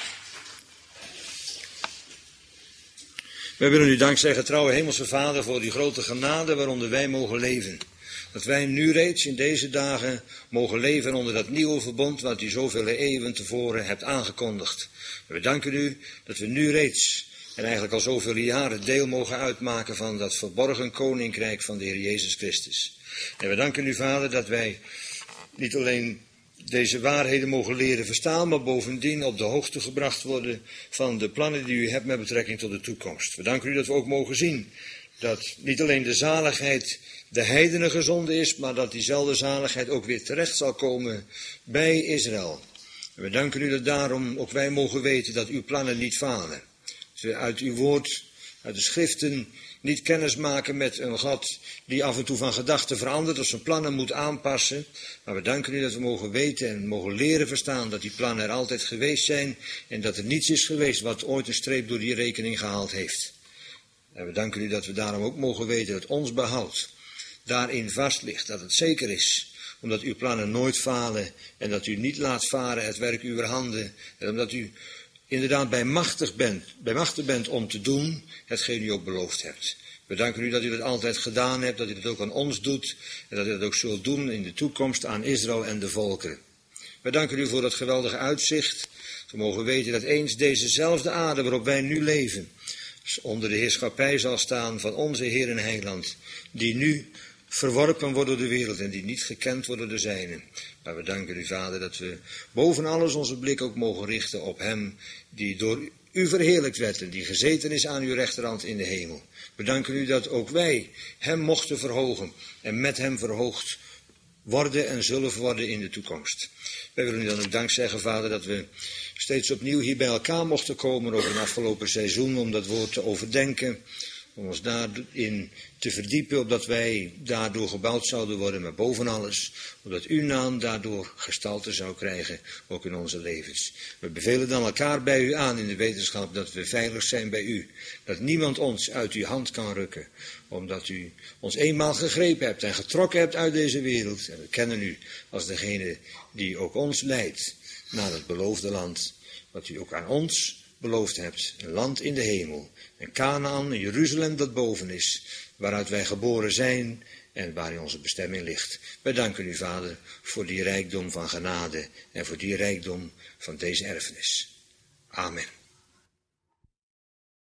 Wij willen u dank zeggen, trouwe Hemelse Vader, voor die grote genade waaronder wij mogen leven. Dat wij nu reeds in deze dagen mogen leven onder dat nieuwe verbond wat u zoveel eeuwen tevoren hebt aangekondigd. We danken u dat we nu reeds en eigenlijk al zoveel jaren deel mogen uitmaken van dat verborgen koninkrijk van de Heer Jezus Christus. En we danken u, Vader, dat wij niet alleen deze waarheden mogen leren verstaan, maar bovendien op de hoogte gebracht worden van de plannen die u hebt met betrekking tot de toekomst. We danken u dat we ook mogen zien dat niet alleen de zaligheid de heidenen gezonden is, maar dat diezelfde zaligheid ook weer terecht zal komen bij Israël. En we danken u dat daarom ook wij mogen weten dat uw plannen niet falen. Dat we uit uw woord, uit de schriften, niet kennis maken met een God die af en toe van gedachten verandert of zijn plannen moet aanpassen. Maar we danken u dat we mogen weten en mogen leren verstaan dat die plannen er altijd geweest zijn en dat er niets is geweest wat ooit een streep door die rekening gehaald heeft. En we danken u dat we daarom ook mogen weten dat ons behoud daarin vast ligt, dat het zeker is, omdat uw plannen nooit falen en dat u niet laat varen het werk uw handen en omdat u inderdaad bij machtig bent, bij machtig bent om te doen hetgeen u ook beloofd hebt. We danken u dat u dat altijd gedaan hebt, dat u dat ook aan ons doet en dat u dat ook zult doen in de toekomst aan Israël en de volkeren. We danken u voor dat geweldige uitzicht. We mogen weten dat eens dezezelfde aarde waarop wij nu leven onder de heerschappij zal staan van onze Heer en Heiland, die nu verworpen wordt door de wereld en die niet gekend wordt door de zijnen. Maar we danken u, Vader, dat we boven alles onze blik ook mogen richten op hem die door u verheerlijkt werd en die gezeten is aan uw rechterhand in de hemel. We danken u dat ook wij hem mochten verhogen en met hem verhoogd worden en zullen worden in de toekomst. Wij willen u dan ook dank zeggen, Vader, dat we steeds opnieuw hier bij elkaar mochten komen over het afgelopen seizoen om dat woord te overdenken, om ons daarin te verdiepen, opdat wij daardoor gebouwd zouden worden, maar boven alles, opdat uw naam daardoor gestalte zou krijgen, ook in onze levens. We bevelen dan elkaar bij u aan in de wetenschap dat we veilig zijn bij u, dat niemand ons uit uw hand kan rukken, omdat u ons eenmaal gegrepen hebt en getrokken hebt uit deze wereld. En we kennen u als degene die ook ons leidt naar het beloofde land, wat u ook aan ons beloofd hebt, een land in de hemel, een Kanaan, een Jeruzalem dat boven is, waaruit wij geboren zijn en waarin onze bestemming ligt. Wij danken u, Vader, voor die rijkdom van genade en voor die rijkdom van deze erfenis. Amen.